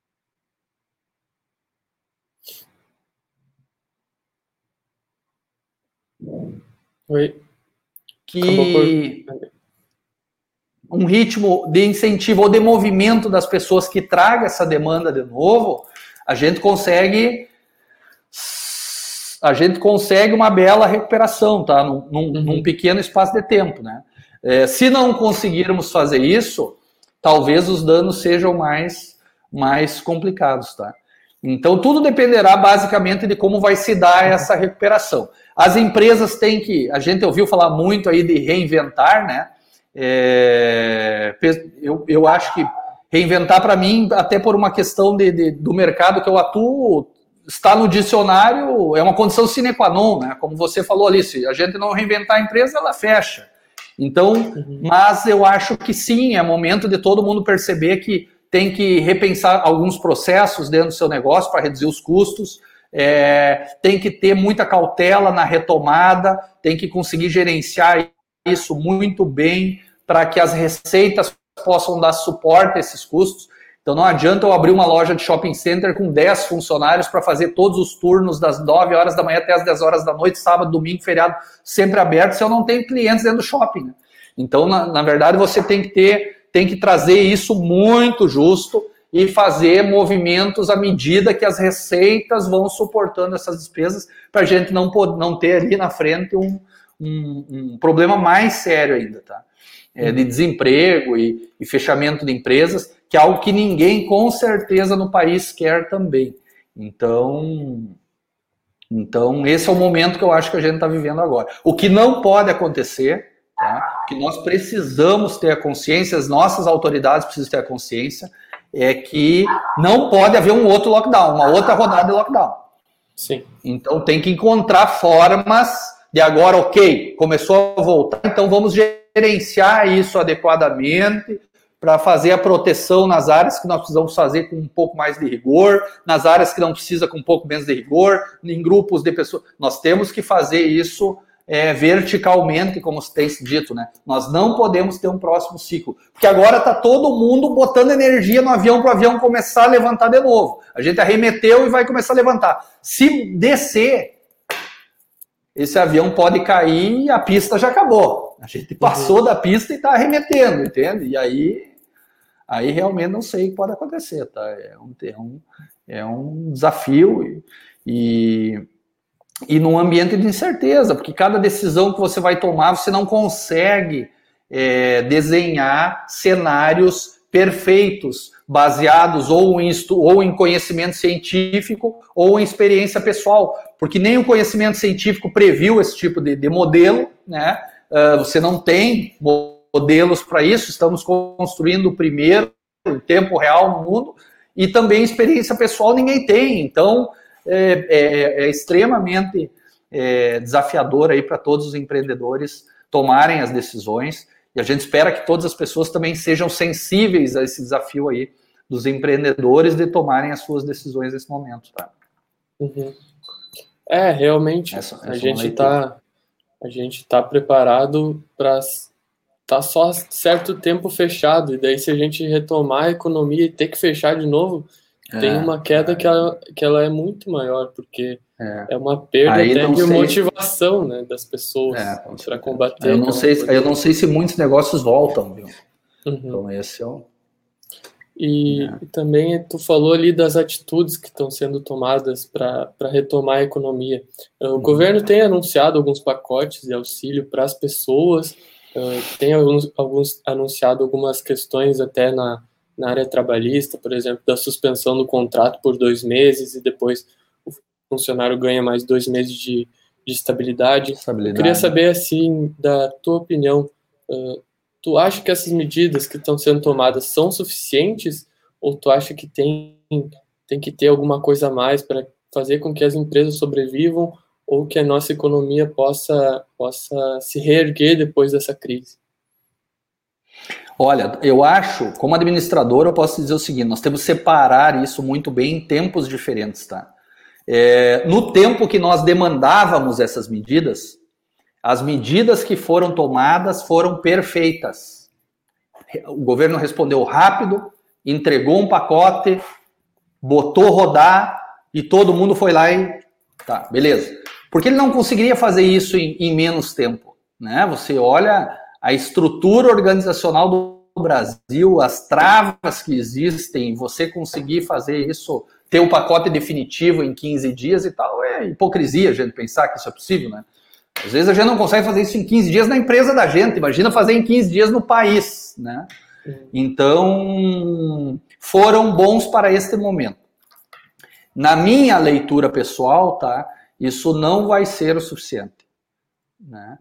Oi. que um ritmo de incentivo ou de movimento das pessoas que traga essa demanda de novo, a gente consegue a gente consegue uma bela recuperação, tá? Num, num, uhum. num pequeno espaço de tempo, né? É, se não conseguirmos fazer isso, talvez os danos sejam mais, mais complicados, tá? Então, tudo dependerá basicamente de como vai se dar essa recuperação. As empresas têm que... A gente ouviu falar muito aí de reinventar, né? É, eu, eu acho que reinventar, para mim, até por uma questão de, de, do mercado que eu atuo, está no dicionário, é uma condição sine qua non, né? Como você falou ali, se a gente não reinventar a empresa, ela fecha. Então, uhum. mas eu acho que sim, é momento de todo mundo perceber que tem que repensar alguns processos dentro do seu negócio para reduzir os custos, é, tem que ter muita cautela na retomada, tem que conseguir gerenciar isso muito bem para que as receitas possam dar suporte a esses custos. Então não adianta eu abrir uma loja de shopping center com dez funcionários para fazer todos os turnos das nove horas da manhã até as dez horas da noite, sábado, domingo, feriado, sempre aberto, se eu não tenho clientes dentro do shopping. Então, na, na verdade, você tem que ter, tem que trazer isso muito justo e fazer movimentos à medida que as receitas vão suportando essas despesas, para a gente não, não ter ali na frente um, um, um problema mais sério ainda, tá? É, de desemprego e, e fechamento de empresas, que é algo que ninguém, com certeza, no país quer também. Então, então esse é o momento que eu acho que a gente está vivendo agora. O que não pode acontecer, tá? Que nós precisamos ter a consciência, as nossas autoridades precisam ter a consciência, é que não pode haver um outro lockdown, uma outra rodada de lockdown. Sim. Então tem que encontrar formas de agora, ok, começou a voltar, então vamos gerenciar isso adequadamente para fazer a proteção nas áreas que nós precisamos fazer com um pouco mais de rigor, nas áreas que não precisa com um pouco menos de rigor, em grupos de pessoas. Nós temos que fazer isso É, verticalmente, como tem se dito, né? Nós não podemos ter um próximo ciclo, porque agora está todo mundo botando energia no avião para o avião começar a levantar de novo. A gente arremeteu e vai começar a levantar. Se descer, esse avião pode cair e a pista já acabou. A gente passou uhum. da pista e está arremetendo, entende? E aí, aí realmente não sei o que pode acontecer, tá? É um, é um, é um desafio e... e E num ambiente de incerteza, porque cada decisão que você vai tomar, você não consegue é, desenhar cenários perfeitos, baseados ou em, ou em conhecimento científico ou em experiência pessoal, porque nem o conhecimento científico previu esse tipo de, de modelo, né? Uh, você não tem modelos para isso, estamos construindo o primeiro em tempo real no mundo, e também experiência pessoal ninguém tem, então... É, é, é extremamente é, desafiador aí para todos os empreendedores tomarem as decisões, e a gente espera que todas as pessoas também sejam sensíveis a esse desafio aí dos empreendedores de tomarem as suas decisões nesse momento, tá? Uhum. É, realmente, essa, essa a gente está a gente tá preparado para tá só certo tempo fechado, e daí se a gente retomar a economia e ter que fechar de novo, tem é, uma queda é. que, ela, que ela é muito maior, porque é, é uma perda Aí até de sei... motivação, né, das pessoas é, para combater. Eu não, sei, eu não sei se muitos negócios voltam, viu? Uhum. Então esse é o... E, é. e também tu falou ali das atitudes que estão sendo tomadas para retomar a economia. O uhum. governo tem anunciado alguns pacotes de auxílio para as pessoas, uh, tem alguns, alguns anunciado algumas questões até na na área trabalhista, por exemplo, da suspensão do contrato por dois meses e depois o funcionário ganha mais dois meses de, de estabilidade. estabilidade. Eu queria saber, assim, da tua opinião, uh, tu acha que essas medidas que estão sendo tomadas são suficientes ou tu acha que tem, tem que ter alguma coisa a mais para fazer com que as empresas sobrevivam ou que a nossa economia possa, possa se reerguer depois dessa crise? Olha, eu acho, como administrador, eu posso dizer o seguinte, nós temos que separar isso muito bem em tempos diferentes, tá? É, no tempo que nós demandávamos essas medidas, as medidas que foram tomadas foram perfeitas. O governo respondeu rápido, entregou um pacote, botou rodar e todo mundo foi lá e... Tá, beleza. Porque ele não conseguiria fazer isso em, em menos tempo, né? Você olha... a estrutura organizacional do Brasil, as travas que existem, você conseguir fazer isso, ter um pacote definitivo em quinze dias e tal, é hipocrisia a gente pensar que isso é possível, né? Às vezes a gente não consegue fazer isso em quinze dias na empresa da gente, imagina fazer em quinze dias no país, né? Então, foram bons para este momento. Na minha leitura pessoal, tá? Isso não vai ser o suficiente, né?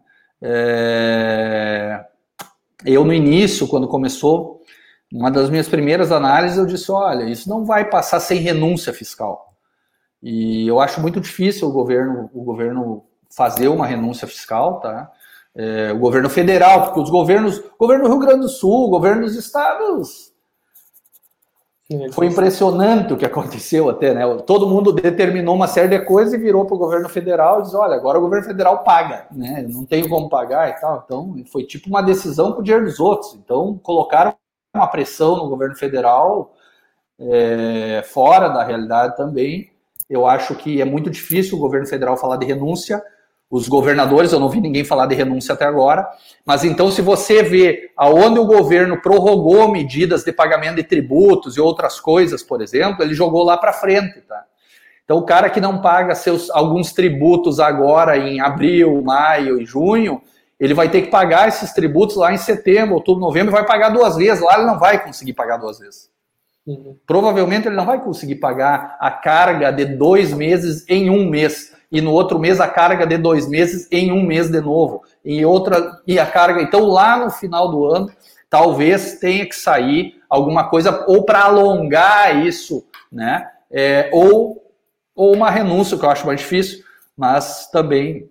É... Eu, no início, quando começou, uma das minhas primeiras análises, eu disse, olha, isso não vai passar sem renúncia fiscal. E eu acho muito difícil o governo, o governo fazer uma renúncia fiscal, tá? É, o governo federal, porque os governos, o governo do Rio Grande do Sul, o governo dos estados... Foi impressionante o que aconteceu até, né? Todo mundo determinou uma série de coisas e virou para o governo federal e disse, olha, agora o governo federal paga, né? Não tem como pagar e tal. Então, foi tipo uma decisão com o dinheiro dos outros. Então, colocaram uma pressão no governo federal é, fora da realidade também. Eu acho que é muito difícil o governo federal falar de renúncia. os governadores, eu não vi ninguém falar de renúncia até agora, mas então se você vê aonde o governo prorrogou medidas de pagamento de tributos e outras coisas, por exemplo, ele jogou lá para frente, tá? Então o cara que não paga seus alguns tributos agora em abril, maio e junho, ele vai ter que pagar esses tributos lá em setembro, outubro, novembro, e vai pagar duas vezes. Lá ele não vai conseguir pagar duas vezes. Uhum. Provavelmente ele não vai conseguir pagar a carga de dois meses em um mês. E no outro mês a carga de dois meses em um mês de novo. E, outra, e a carga... Então lá no final do ano, talvez tenha que sair alguma coisa ou para alongar isso, né? É, ou, ou uma renúncia, que eu acho mais difícil, mas também...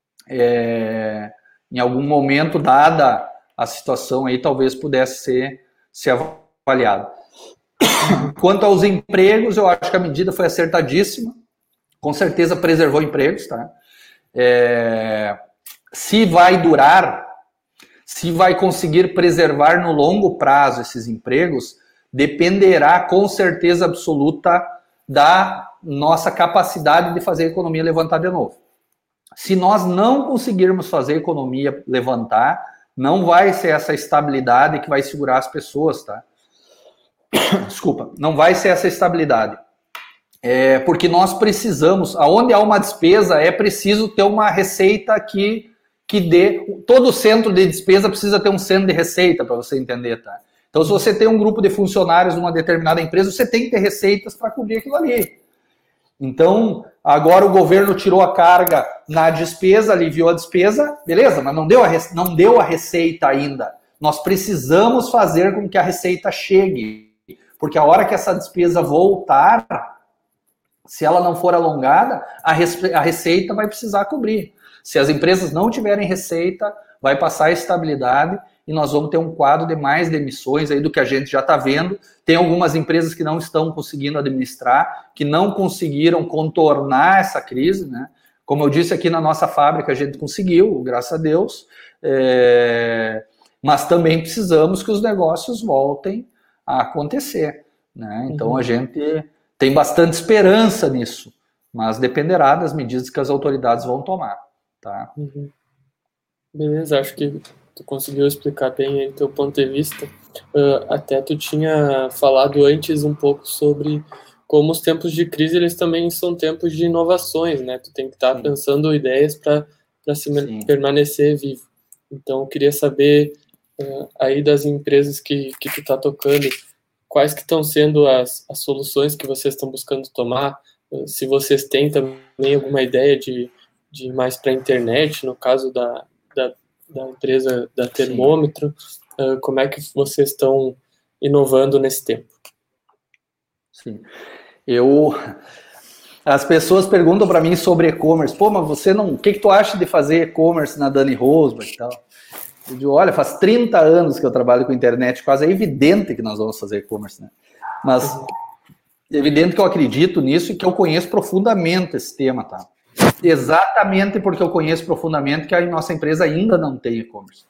É, em algum momento, dada a situação aí, talvez pudesse ser, ser avaliado. Quanto aos empregos, eu acho que a medida foi acertadíssima, com certeza preservou empregos, tá? É, se vai durar, se vai conseguir preservar no longo prazo esses empregos, dependerá com certeza absoluta da nossa capacidade de fazer a economia levantar de novo. Se nós não conseguirmos fazer a economia levantar, não vai ser essa estabilidade que vai segurar as pessoas, tá? Desculpa, não vai ser essa estabilidade. É porque nós precisamos, aonde há uma despesa, é preciso ter uma receita que, que dê... Todo centro de despesa precisa ter um centro de receita, para você entender, tá? Então, se você tem um grupo de funcionários numa determinada empresa, você tem que ter receitas para cobrir aquilo ali. Então, agora o governo tirou a carga na despesa, aliviou a despesa, beleza, mas não deu a, rece- não deu a receita ainda. Nós precisamos fazer com que a receita chegue, porque a hora que essa despesa voltar, se ela não for alongada, a, res- a receita vai precisar cobrir. Se as empresas não tiverem receita, vai passar a estabilidade e nós vamos ter um quadro de mais demissões aí do que a gente já está vendo. Tem algumas empresas que não estão conseguindo administrar, que não conseguiram contornar essa crise, né? Como eu disse aqui na nossa fábrica, a gente conseguiu, graças a Deus, é... mas também precisamos que os negócios voltem a acontecer, né? Então, uhum. A gente tem bastante esperança nisso, mas dependerá das medidas que as autoridades vão tomar, tá? Uhum. Beleza, acho que tu conseguiu explicar bem aí o teu ponto de vista. Uh, até tu tinha falado antes um pouco sobre como os tempos de crise, eles também são tempos de inovações, né? Tu tem que estar pensando ideias para se Sim. permanecer vivo. Então, eu queria saber uh, aí das empresas que, que tu está tocando, quais que estão sendo as, as soluções que vocês estão buscando tomar, uh, se vocês têm também alguma ideia de, de ir mais para a internet, no caso da, da da empresa da Termômetro, uh, como é que vocês estão inovando nesse tempo? Sim, eu... As pessoas perguntam para mim sobre e-commerce, pô, mas você não... O que, que tu acha de fazer e-commerce na Dani Rosbach e tal? Eu digo, olha, faz trinta anos que eu trabalho com internet, quase é evidente que nós vamos fazer e-commerce, né? Mas é evidente que eu acredito nisso e que eu conheço profundamente esse tema, tá? Exatamente porque eu conheço profundamente que a nossa empresa ainda não tem e-commerce.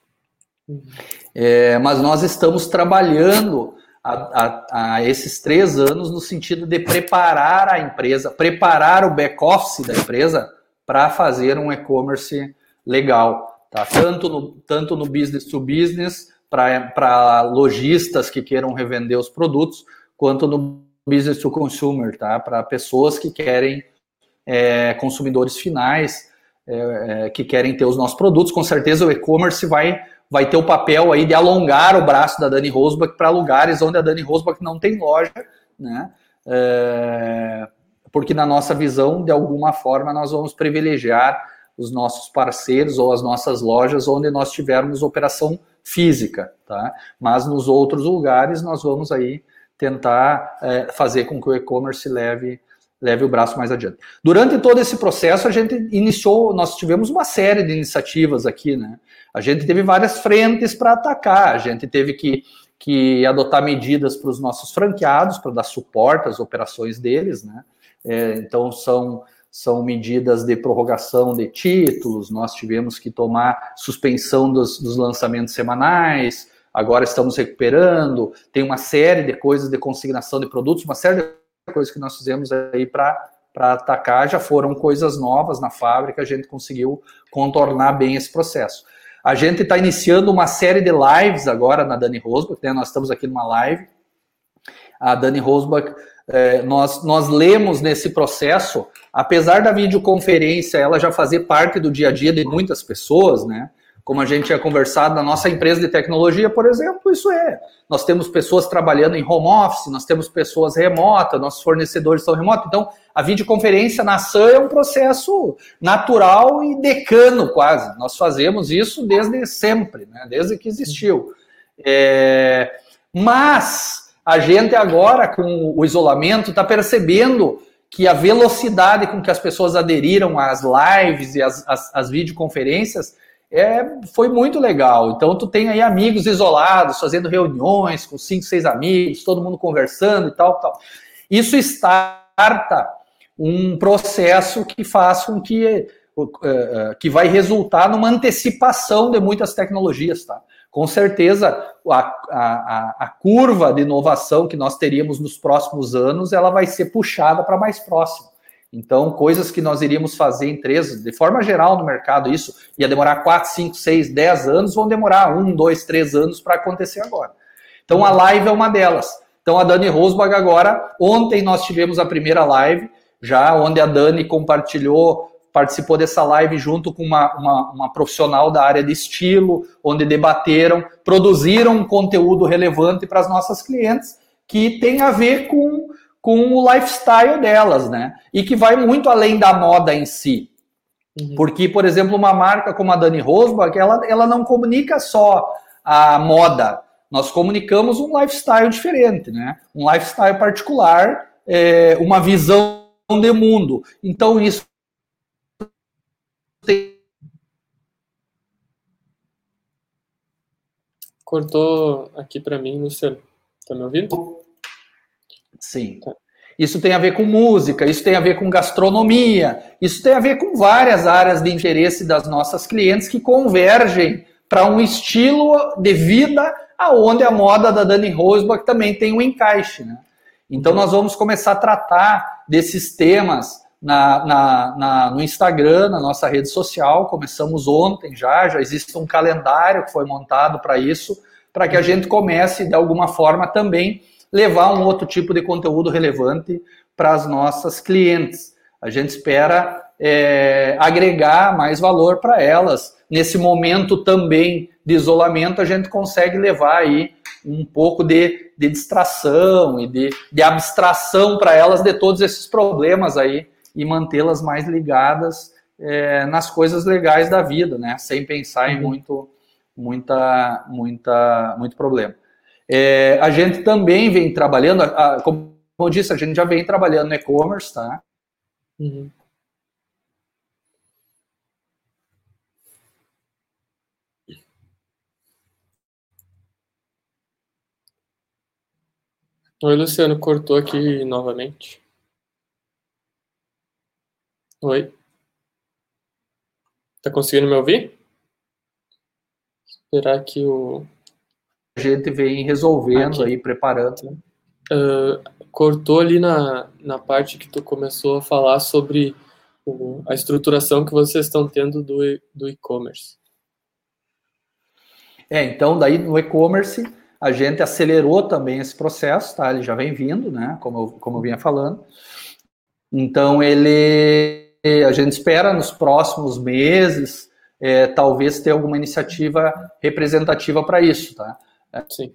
É, mas nós estamos trabalhando há, há, há esses três anos no sentido de preparar a empresa, preparar o back-office da empresa para fazer um e-commerce legal. Tá? Tanto, no, tanto no business to business, para lojistas que queiram revender os produtos, quanto no business to consumer, tá? Para pessoas que querem É, consumidores finais é, é, que querem ter os nossos produtos. Com certeza o e-commerce vai, vai ter o papel aí de alongar o braço da Dani Rosbach para lugares onde a Dani Rosbach não tem loja, né? É, porque na nossa visão, de alguma forma, nós vamos privilegiar os nossos parceiros ou as nossas lojas onde nós tivermos operação física, tá? Mas nos outros lugares nós vamos aí tentar é, fazer com que o e-commerce leve leve o braço mais adiante. Durante todo esse processo, a gente iniciou, nós tivemos uma série de iniciativas aqui, né? A gente teve várias frentes para atacar, a gente teve que, que adotar medidas para os nossos franqueados, para dar suporte às operações deles, né? É, então, são, são medidas de prorrogação de títulos, nós tivemos que tomar suspensão dos, dos lançamentos semanais, agora estamos recuperando, tem uma série de coisas de consignação de produtos, uma série de coisas que nós fizemos aí para para atacar, já foram coisas novas na fábrica, a gente conseguiu contornar bem esse processo. A gente está iniciando uma série de lives agora na Dani Rosbach, né? Nós estamos aqui numa live. A Dani Rosbach, eh, nós, nós lemos nesse processo, apesar da videoconferência ela já fazer parte do dia a dia de muitas pessoas, né? Como a gente tinha conversado na nossa empresa de tecnologia, por exemplo, isso é. Nós temos pessoas trabalhando em home office, nós temos pessoas remotas, nossos fornecedores são remotos. Então, a videoconferência na S A M é um processo natural e decano quase. Nós fazemos isso desde sempre, né? Desde que existiu. É... Mas a gente agora, com o isolamento, está percebendo que a velocidade com que as pessoas aderiram às lives e às, às, às videoconferências É, foi muito legal. Então tu tem aí amigos isolados, fazendo reuniões com cinco, seis amigos, todo mundo conversando e tal, tal. Isso starta um processo que faz com que, que vai resultar numa antecipação de muitas tecnologias, tá? Com certeza a, a, a curva de inovação que nós teríamos nos próximos anos, ela vai ser puxada para mais próximo. Então, coisas que nós iríamos fazer em três, de forma geral no mercado, isso ia demorar quatro, cinco, seis, dez anos, vão demorar um, dois, três anos para acontecer agora. Então, a live é uma delas. Então, a Dani Rosbach agora, ontem nós tivemos a primeira live, já onde a Dani compartilhou, participou dessa live junto com uma, uma, uma profissional da área de estilo, onde debateram, produziram um conteúdo relevante para as nossas clientes, que tem a ver com com o lifestyle delas, né? E que vai muito além da moda em si. Uhum. Porque, por exemplo, uma marca como a Dani Rosbach, ela, ela não comunica só a moda, nós comunicamos um lifestyle diferente, né? Um lifestyle particular, é, uma visão de mundo. Então, isso tem... Cortou aqui para mim, Luciano. Tá me ouvindo? Sim. Isso tem a ver com música, isso tem a ver com gastronomia, isso tem a ver com várias áreas de interesse das nossas clientes que convergem para um estilo de vida aonde a moda da Dani Rosbach também tem um encaixe, né? Então nós vamos começar a tratar desses temas na, na, na, no Instagram, na nossa rede social. Começamos ontem já, já existe um calendário que foi montado para isso, para que a gente comece de alguma forma também levar um outro tipo de conteúdo relevante para as nossas clientes. A gente espera é, agregar mais valor para elas. Nesse momento também de isolamento, a gente consegue levar aí um pouco de, de distração e de, de abstração para elas de todos esses problemas aí e mantê-las mais ligadas é, nas coisas legais da vida, né? Sem pensar em muito, muita, muita, muito problema. É, a gente também vem trabalhando, a, a, como eu disse, a gente já vem trabalhando no e-commerce, tá? Uhum. Oi, Luciano, cortou aqui novamente. Oi. Tá conseguindo me ouvir? Esperar que o... A gente vem resolvendo aqui. aí, preparando. Uh, cortou ali na, na parte que tu começou a falar sobre o, a estruturação que vocês estão tendo do, do e-commerce. É, então daí no e-commerce a gente acelerou também esse processo, tá? Ele já vem vindo, né? Como eu, como eu vinha falando. Então ele, a gente espera nos próximos meses, é, talvez ter alguma iniciativa representativa para isso, tá? Sim.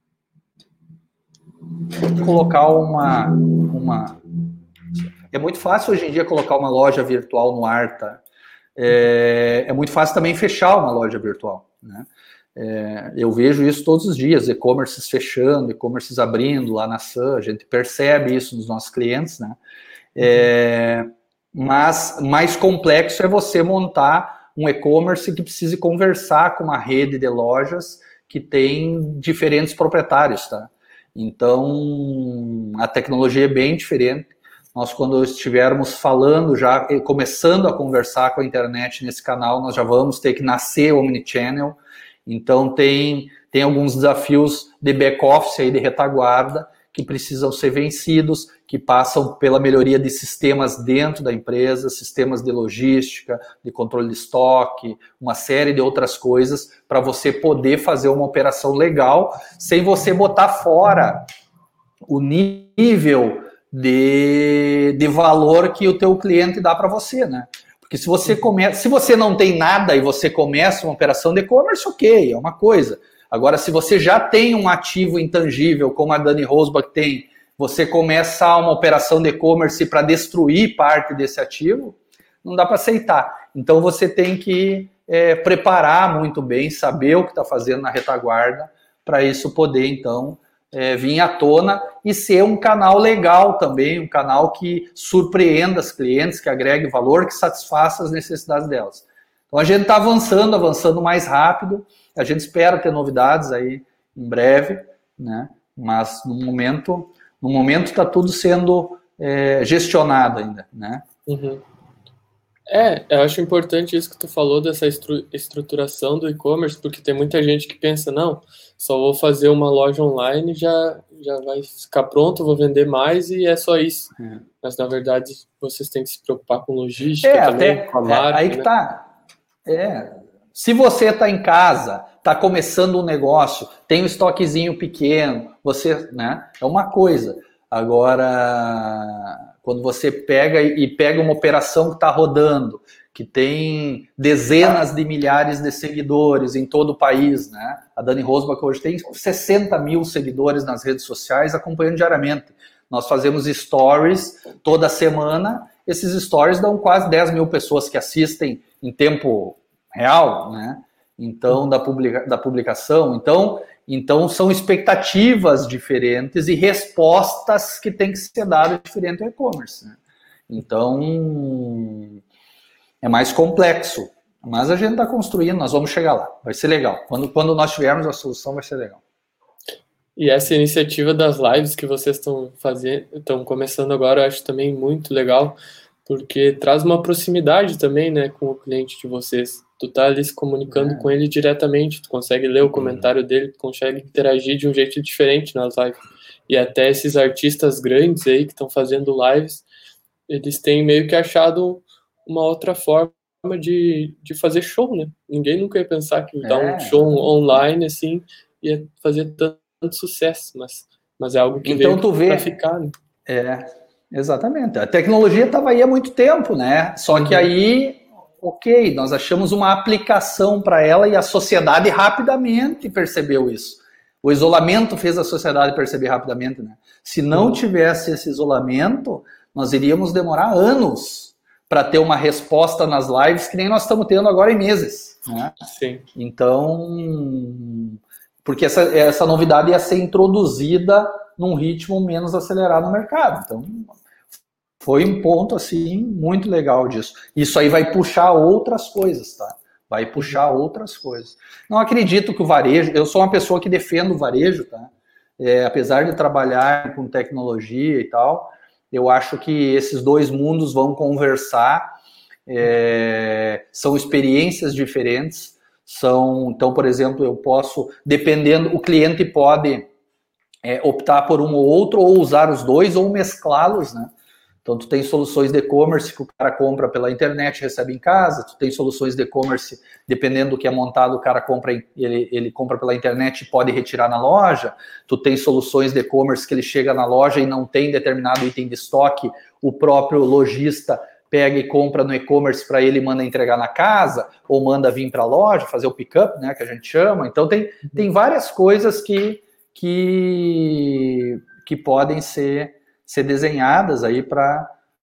Colocar uma, uma... É muito fácil hoje em dia colocar uma loja virtual no ar, tá? É, é muito fácil também fechar uma loja virtual, né? É, eu vejo isso todos os dias, e-commerces fechando, e-commerces abrindo lá na S A M, a gente percebe isso nos nossos clientes, né? É, mas mais complexo é você montar um e-commerce que precise conversar com uma rede de lojas que tem diferentes proprietários, tá? Então, a tecnologia é bem diferente. Nós, quando estivermos falando já, começando a conversar com a internet nesse canal, nós já vamos ter que nascer omnichannel. Então, tem, tem alguns desafios de back-office aí, de retaguarda, que precisam ser vencidos, que passam pela melhoria de sistemas dentro da empresa, sistemas de logística, de controle de estoque, uma série de outras coisas para você poder fazer uma operação legal sem você botar fora o nível de, de valor que o teu cliente dá para você, né? Porque se você começa, se você não tem nada e você começa uma operação de e-commerce, ok, é uma coisa. Agora, se você já tem um ativo intangível, como a Dani Rosbach tem, você começa uma operação de e-commerce para destruir parte desse ativo, não dá para aceitar. Então, você tem que é, preparar muito bem, saber o que está fazendo na retaguarda, para isso poder, então, é, vir à tona e ser um canal legal também, um canal que surpreenda as clientes, que agregue valor, que satisfaça as necessidades delas. Então, a gente está avançando, avançando mais rápido. A gente espera ter novidades aí em breve, né? Mas no momento, no momento está tudo sendo é, gestionado ainda, né? Uhum. É, eu acho importante isso que tu falou dessa estru- estruturação do e-commerce, porque tem muita gente que pensa, não, só vou fazer uma loja online, já já vai ficar pronto, vou vender mais e é só isso. É. Mas na verdade vocês têm que se preocupar com logística é, também, até, com a marca, é, aí que né? tá. É. Se você está em casa, está começando um negócio, tem um estoquezinho pequeno, você, né, é uma coisa. Agora, quando você pega e pega uma operação que está rodando, que tem dezenas de milhares de seguidores em todo o país, né? A Dani Rosbach hoje tem sessenta mil seguidores nas redes sociais acompanhando diariamente. Nós fazemos stories toda semana, esses stories dão quase dez mil pessoas que assistem em tempo real, né? Então, da, publica, da publicação. Então, então, são expectativas diferentes e respostas que têm que ser dadas diferente ao e-commerce, né? Então, é mais complexo. Mas a gente está construindo, nós vamos chegar lá. Vai ser legal. Quando, quando nós tivermos a solução, vai ser legal. E essa iniciativa das lives que vocês estão fazendo, estão começando agora, eu acho também muito legal, porque traz uma proximidade também, né, com o cliente de vocês. Tu tá ali se comunicando é. com ele diretamente, tu consegue ler o comentário dele, tu consegue interagir de um jeito diferente nas lives. E até esses artistas grandes aí que estão fazendo lives, eles têm meio que achado uma outra forma de, de fazer show, né? Ninguém nunca ia pensar que dar é. um show online, assim, ia fazer tanto, tanto sucesso, mas, mas é algo que então, veio tu vê, pra ficar, né? É, exatamente. A tecnologia estava aí há muito tempo, né? Só uhum. que aí... Ok, nós achamos uma aplicação para ela e a sociedade rapidamente percebeu isso. O isolamento fez a sociedade perceber rapidamente, né? Se não tivesse esse isolamento, nós iríamos demorar anos para ter uma resposta nas lives que nem nós estamos tendo agora em meses, né? Sim. Então, porque essa, essa novidade ia ser introduzida num ritmo menos acelerado no mercado. Então, foi um ponto, assim, muito legal disso. Isso aí vai puxar outras coisas, tá? Vai puxar outras coisas. Não acredito que o varejo... Eu sou uma pessoa que defendo o varejo, tá? É, apesar de trabalhar com tecnologia e tal, eu acho que esses dois mundos vão conversar. É, são experiências diferentes. São, então, por exemplo, eu posso... Dependendo... O cliente pode é, optar por um ou outro, ou usar os dois, ou mesclá-los, né? Então, tu tem soluções de e-commerce que o cara compra pela internet e recebe em casa, tu tem soluções de e-commerce, dependendo do que é montado, o cara compra, ele, ele compra pela internet e pode retirar na loja, tu tem soluções de e-commerce que ele chega na loja e não tem determinado item de estoque, o próprio lojista pega e compra no e-commerce para ele e manda entregar na casa, ou manda vir para a loja, fazer o pick-up, né, que a gente chama. Então, tem, tem várias coisas que, que, que podem ser... ser desenhadas aí para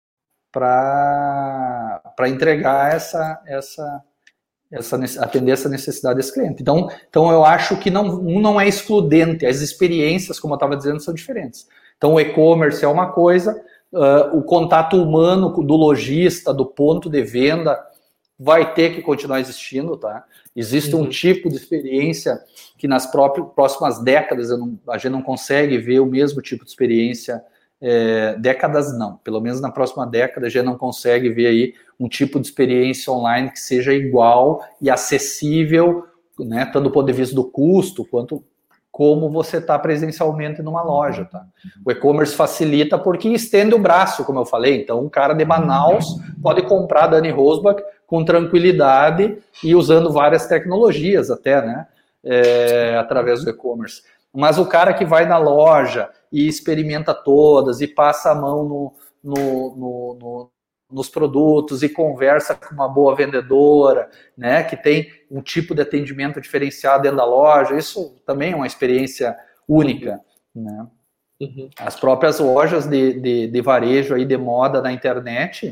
para entregar essa, essa, essa atender essa necessidade desse cliente. Então, então eu acho que não, um não é excludente, as experiências, como eu estava dizendo, são diferentes. Então o e-commerce é uma coisa, uh, o contato humano do lojista, do ponto de venda, vai ter que continuar existindo, tá? Existe uhum. um tipo de experiência que nas próprias, próximas décadas eu não, a gente não consegue ver o mesmo tipo de experiência. É, décadas não, pelo menos na próxima década a gente não consegue ver aí um tipo de experiência online que seja igual e acessível, né, tanto do ponto de vista do custo quanto como você está presencialmente numa loja, tá? O e-commerce facilita porque estende o braço, como eu falei. Então, um cara de Manaus pode comprar Dani Rosbach com tranquilidade e usando várias tecnologias até, né? É, através do e-commerce. Mas o cara que vai na loja e experimenta todas e passa a mão no, no, no, no, nos produtos e conversa com uma boa vendedora, né, que tem um tipo de atendimento diferenciado dentro da loja, isso também é uma experiência única, né? Uhum. As próprias lojas de, de, de varejo aí de moda na internet,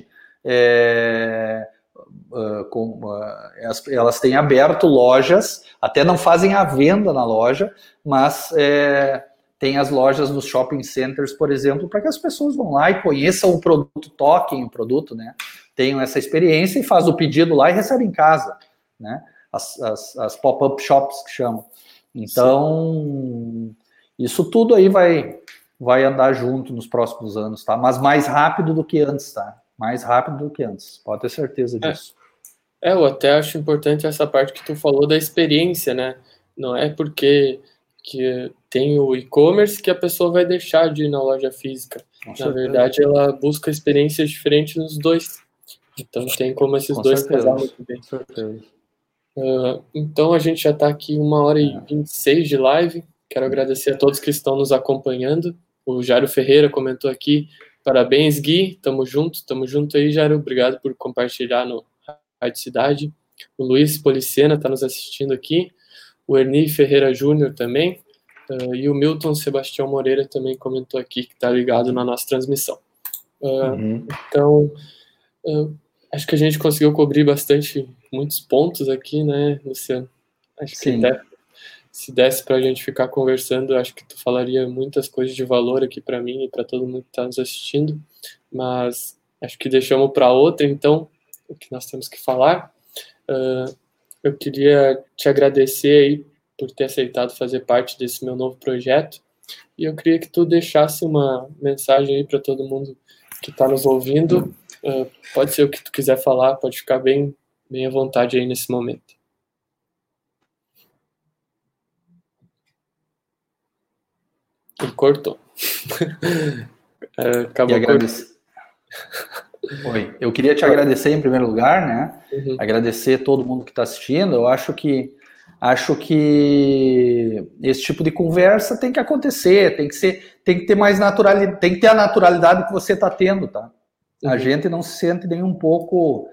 é, uh, com, uh, elas, elas têm aberto lojas, até não fazem a venda na loja, mas é, tem as lojas nos shopping centers, por exemplo, para que as pessoas vão lá e conheçam o produto, toquem o produto, né? Tenham essa experiência e faz o pedido lá e recebe em casa, né? As, as, as pop-up shops que chamam. Então, sim, isso tudo aí vai, vai andar junto nos próximos anos, tá? Mas mais rápido do que antes, tá? Mais rápido do que antes, pode ter certeza disso. É, eu até acho importante essa parte que tu falou da experiência, né? Não é porque que tem o e-commerce que a pessoa vai deixar de ir na loja física. Com na certeza. Verdade, ela busca experiências diferentes nos dois. Então, tem como esses Com dois casar muito bem. Com certeza. Uh, então, a gente já está aqui uma hora e vinte e seis de live. Quero agradecer a todos que estão nos acompanhando. O Jairo Ferreira comentou aqui, parabéns, Gui, tamo junto, tamo junto aí, Jairo. Obrigado por compartilhar no Rádio Cidade. O Luiz Policena está nos assistindo aqui. O Erni Ferreira Júnior também, uh, e o Milton Sebastião Moreira também comentou aqui, que está ligado na nossa transmissão. Uh, uhum. Então, uh, acho que a gente conseguiu cobrir bastante, muitos pontos aqui, né, Luciano? Acho Sim. que até, se desse para a gente ficar conversando, acho que tu falaria muitas coisas de valor aqui para mim e para todo mundo que está nos assistindo, mas acho que deixamos para outra, então, o que nós temos que falar. Uh, Eu queria te agradecer aí por ter aceitado fazer parte desse meu novo projeto. E eu queria que tu deixasse uma mensagem aí para todo mundo que está nos ouvindo. Uh, pode ser o que tu quiser falar, pode ficar bem, bem à vontade aí nesse momento. E cortou. uh, acabou e agradecer. Oi, eu queria te agradecer em primeiro lugar, né? Uhum. Agradecer todo mundo que está assistindo. Eu acho que acho que esse tipo de conversa tem que acontecer, tem que ser, tem que ter mais naturalidade, tem que ter a naturalidade que você está tendo, tá? Uhum. A gente não se sente nem um pouco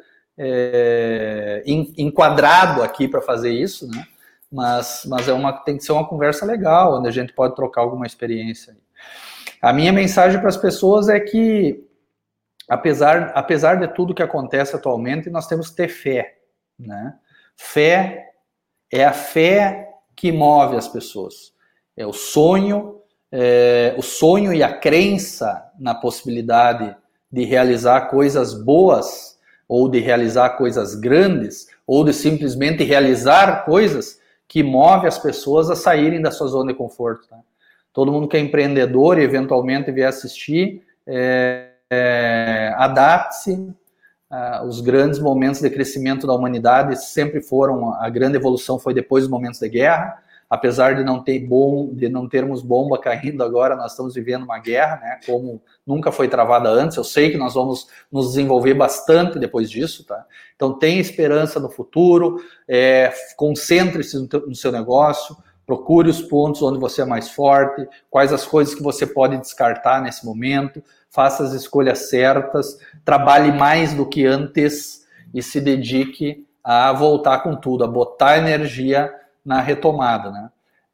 é, enquadrado aqui para fazer isso, né? Mas, mas é uma, tem que ser uma conversa legal, onde a gente pode trocar alguma experiência. A minha mensagem para as pessoas é que Apesar, apesar de tudo que acontece atualmente, nós temos que ter fé, né? Fé é a fé que move as pessoas. É o sonho, é, o sonho e a crença na possibilidade de realizar coisas boas, ou de realizar coisas grandes, ou de simplesmente realizar coisas que move as pessoas a saírem da sua zona de conforto. Tá? Todo mundo que é empreendedor e eventualmente vier assistir, é, É, adapte-se. Uh, os grandes momentos de crescimento da humanidade sempre foram, a grande evolução foi depois dos momentos de guerra, apesar de não, ter bom, de não termos bomba caindo agora, nós estamos vivendo uma guerra, né, como nunca foi travada antes. Eu sei que nós vamos nos desenvolver bastante depois disso, tá? Então tenha esperança no futuro, é, concentre-se no, teu, no seu negócio, procure os pontos onde você é mais forte, quais as coisas que você pode descartar nesse momento, faça as escolhas certas, trabalhe mais do que antes e se dedique a voltar com tudo, a botar energia na retomada, né?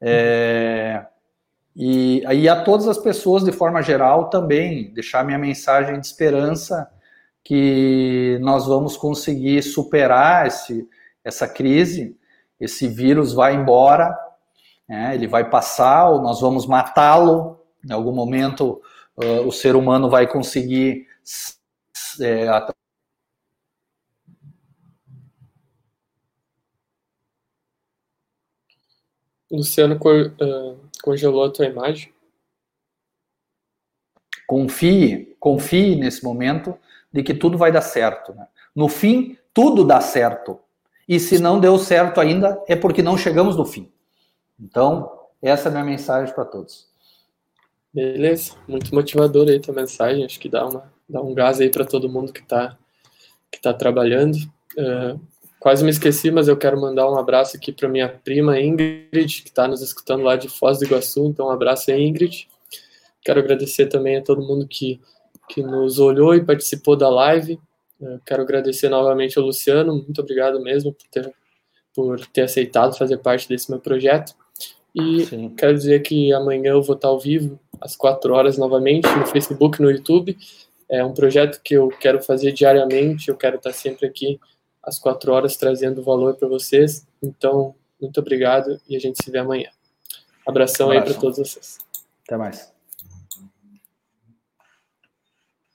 É, e aí a todas as pessoas, de forma geral, também deixar minha mensagem de esperança que nós vamos conseguir superar esse, essa crise, esse vírus vai embora, né? Ele vai passar, ou nós vamos matá-lo, em algum momento uh, o ser humano vai conseguir é, Luciano uh, congelou a tua imagem. Confie, confie nesse momento de que tudo vai dar certo. Né? No fim, tudo dá certo. E se não deu certo ainda, é porque não chegamos no fim. Então, Essa é a minha mensagem para todos. Beleza, muito motivador aí tua mensagem, acho que dá, uma, dá um gás aí para todo mundo que está que tá trabalhando. Uh, quase me esqueci, mas eu quero mandar um abraço aqui para minha prima Ingrid, que está nos escutando lá de Foz do Iguaçu, então um abraço aí, Ingrid. Quero agradecer também a todo mundo que, que nos olhou e participou da live. Uh, quero agradecer novamente ao Luciano, muito obrigado mesmo por ter, por ter aceitado fazer parte desse meu projeto. E Sim. quero dizer que amanhã eu vou estar ao vivo, às quatro horas novamente, no Facebook, no YouTube. É um projeto que eu quero fazer diariamente, eu quero estar sempre aqui às quatro horas trazendo valor para vocês. Então, muito obrigado e a gente se vê amanhã. Abração, Abraço. aí para todos vocês. Até mais.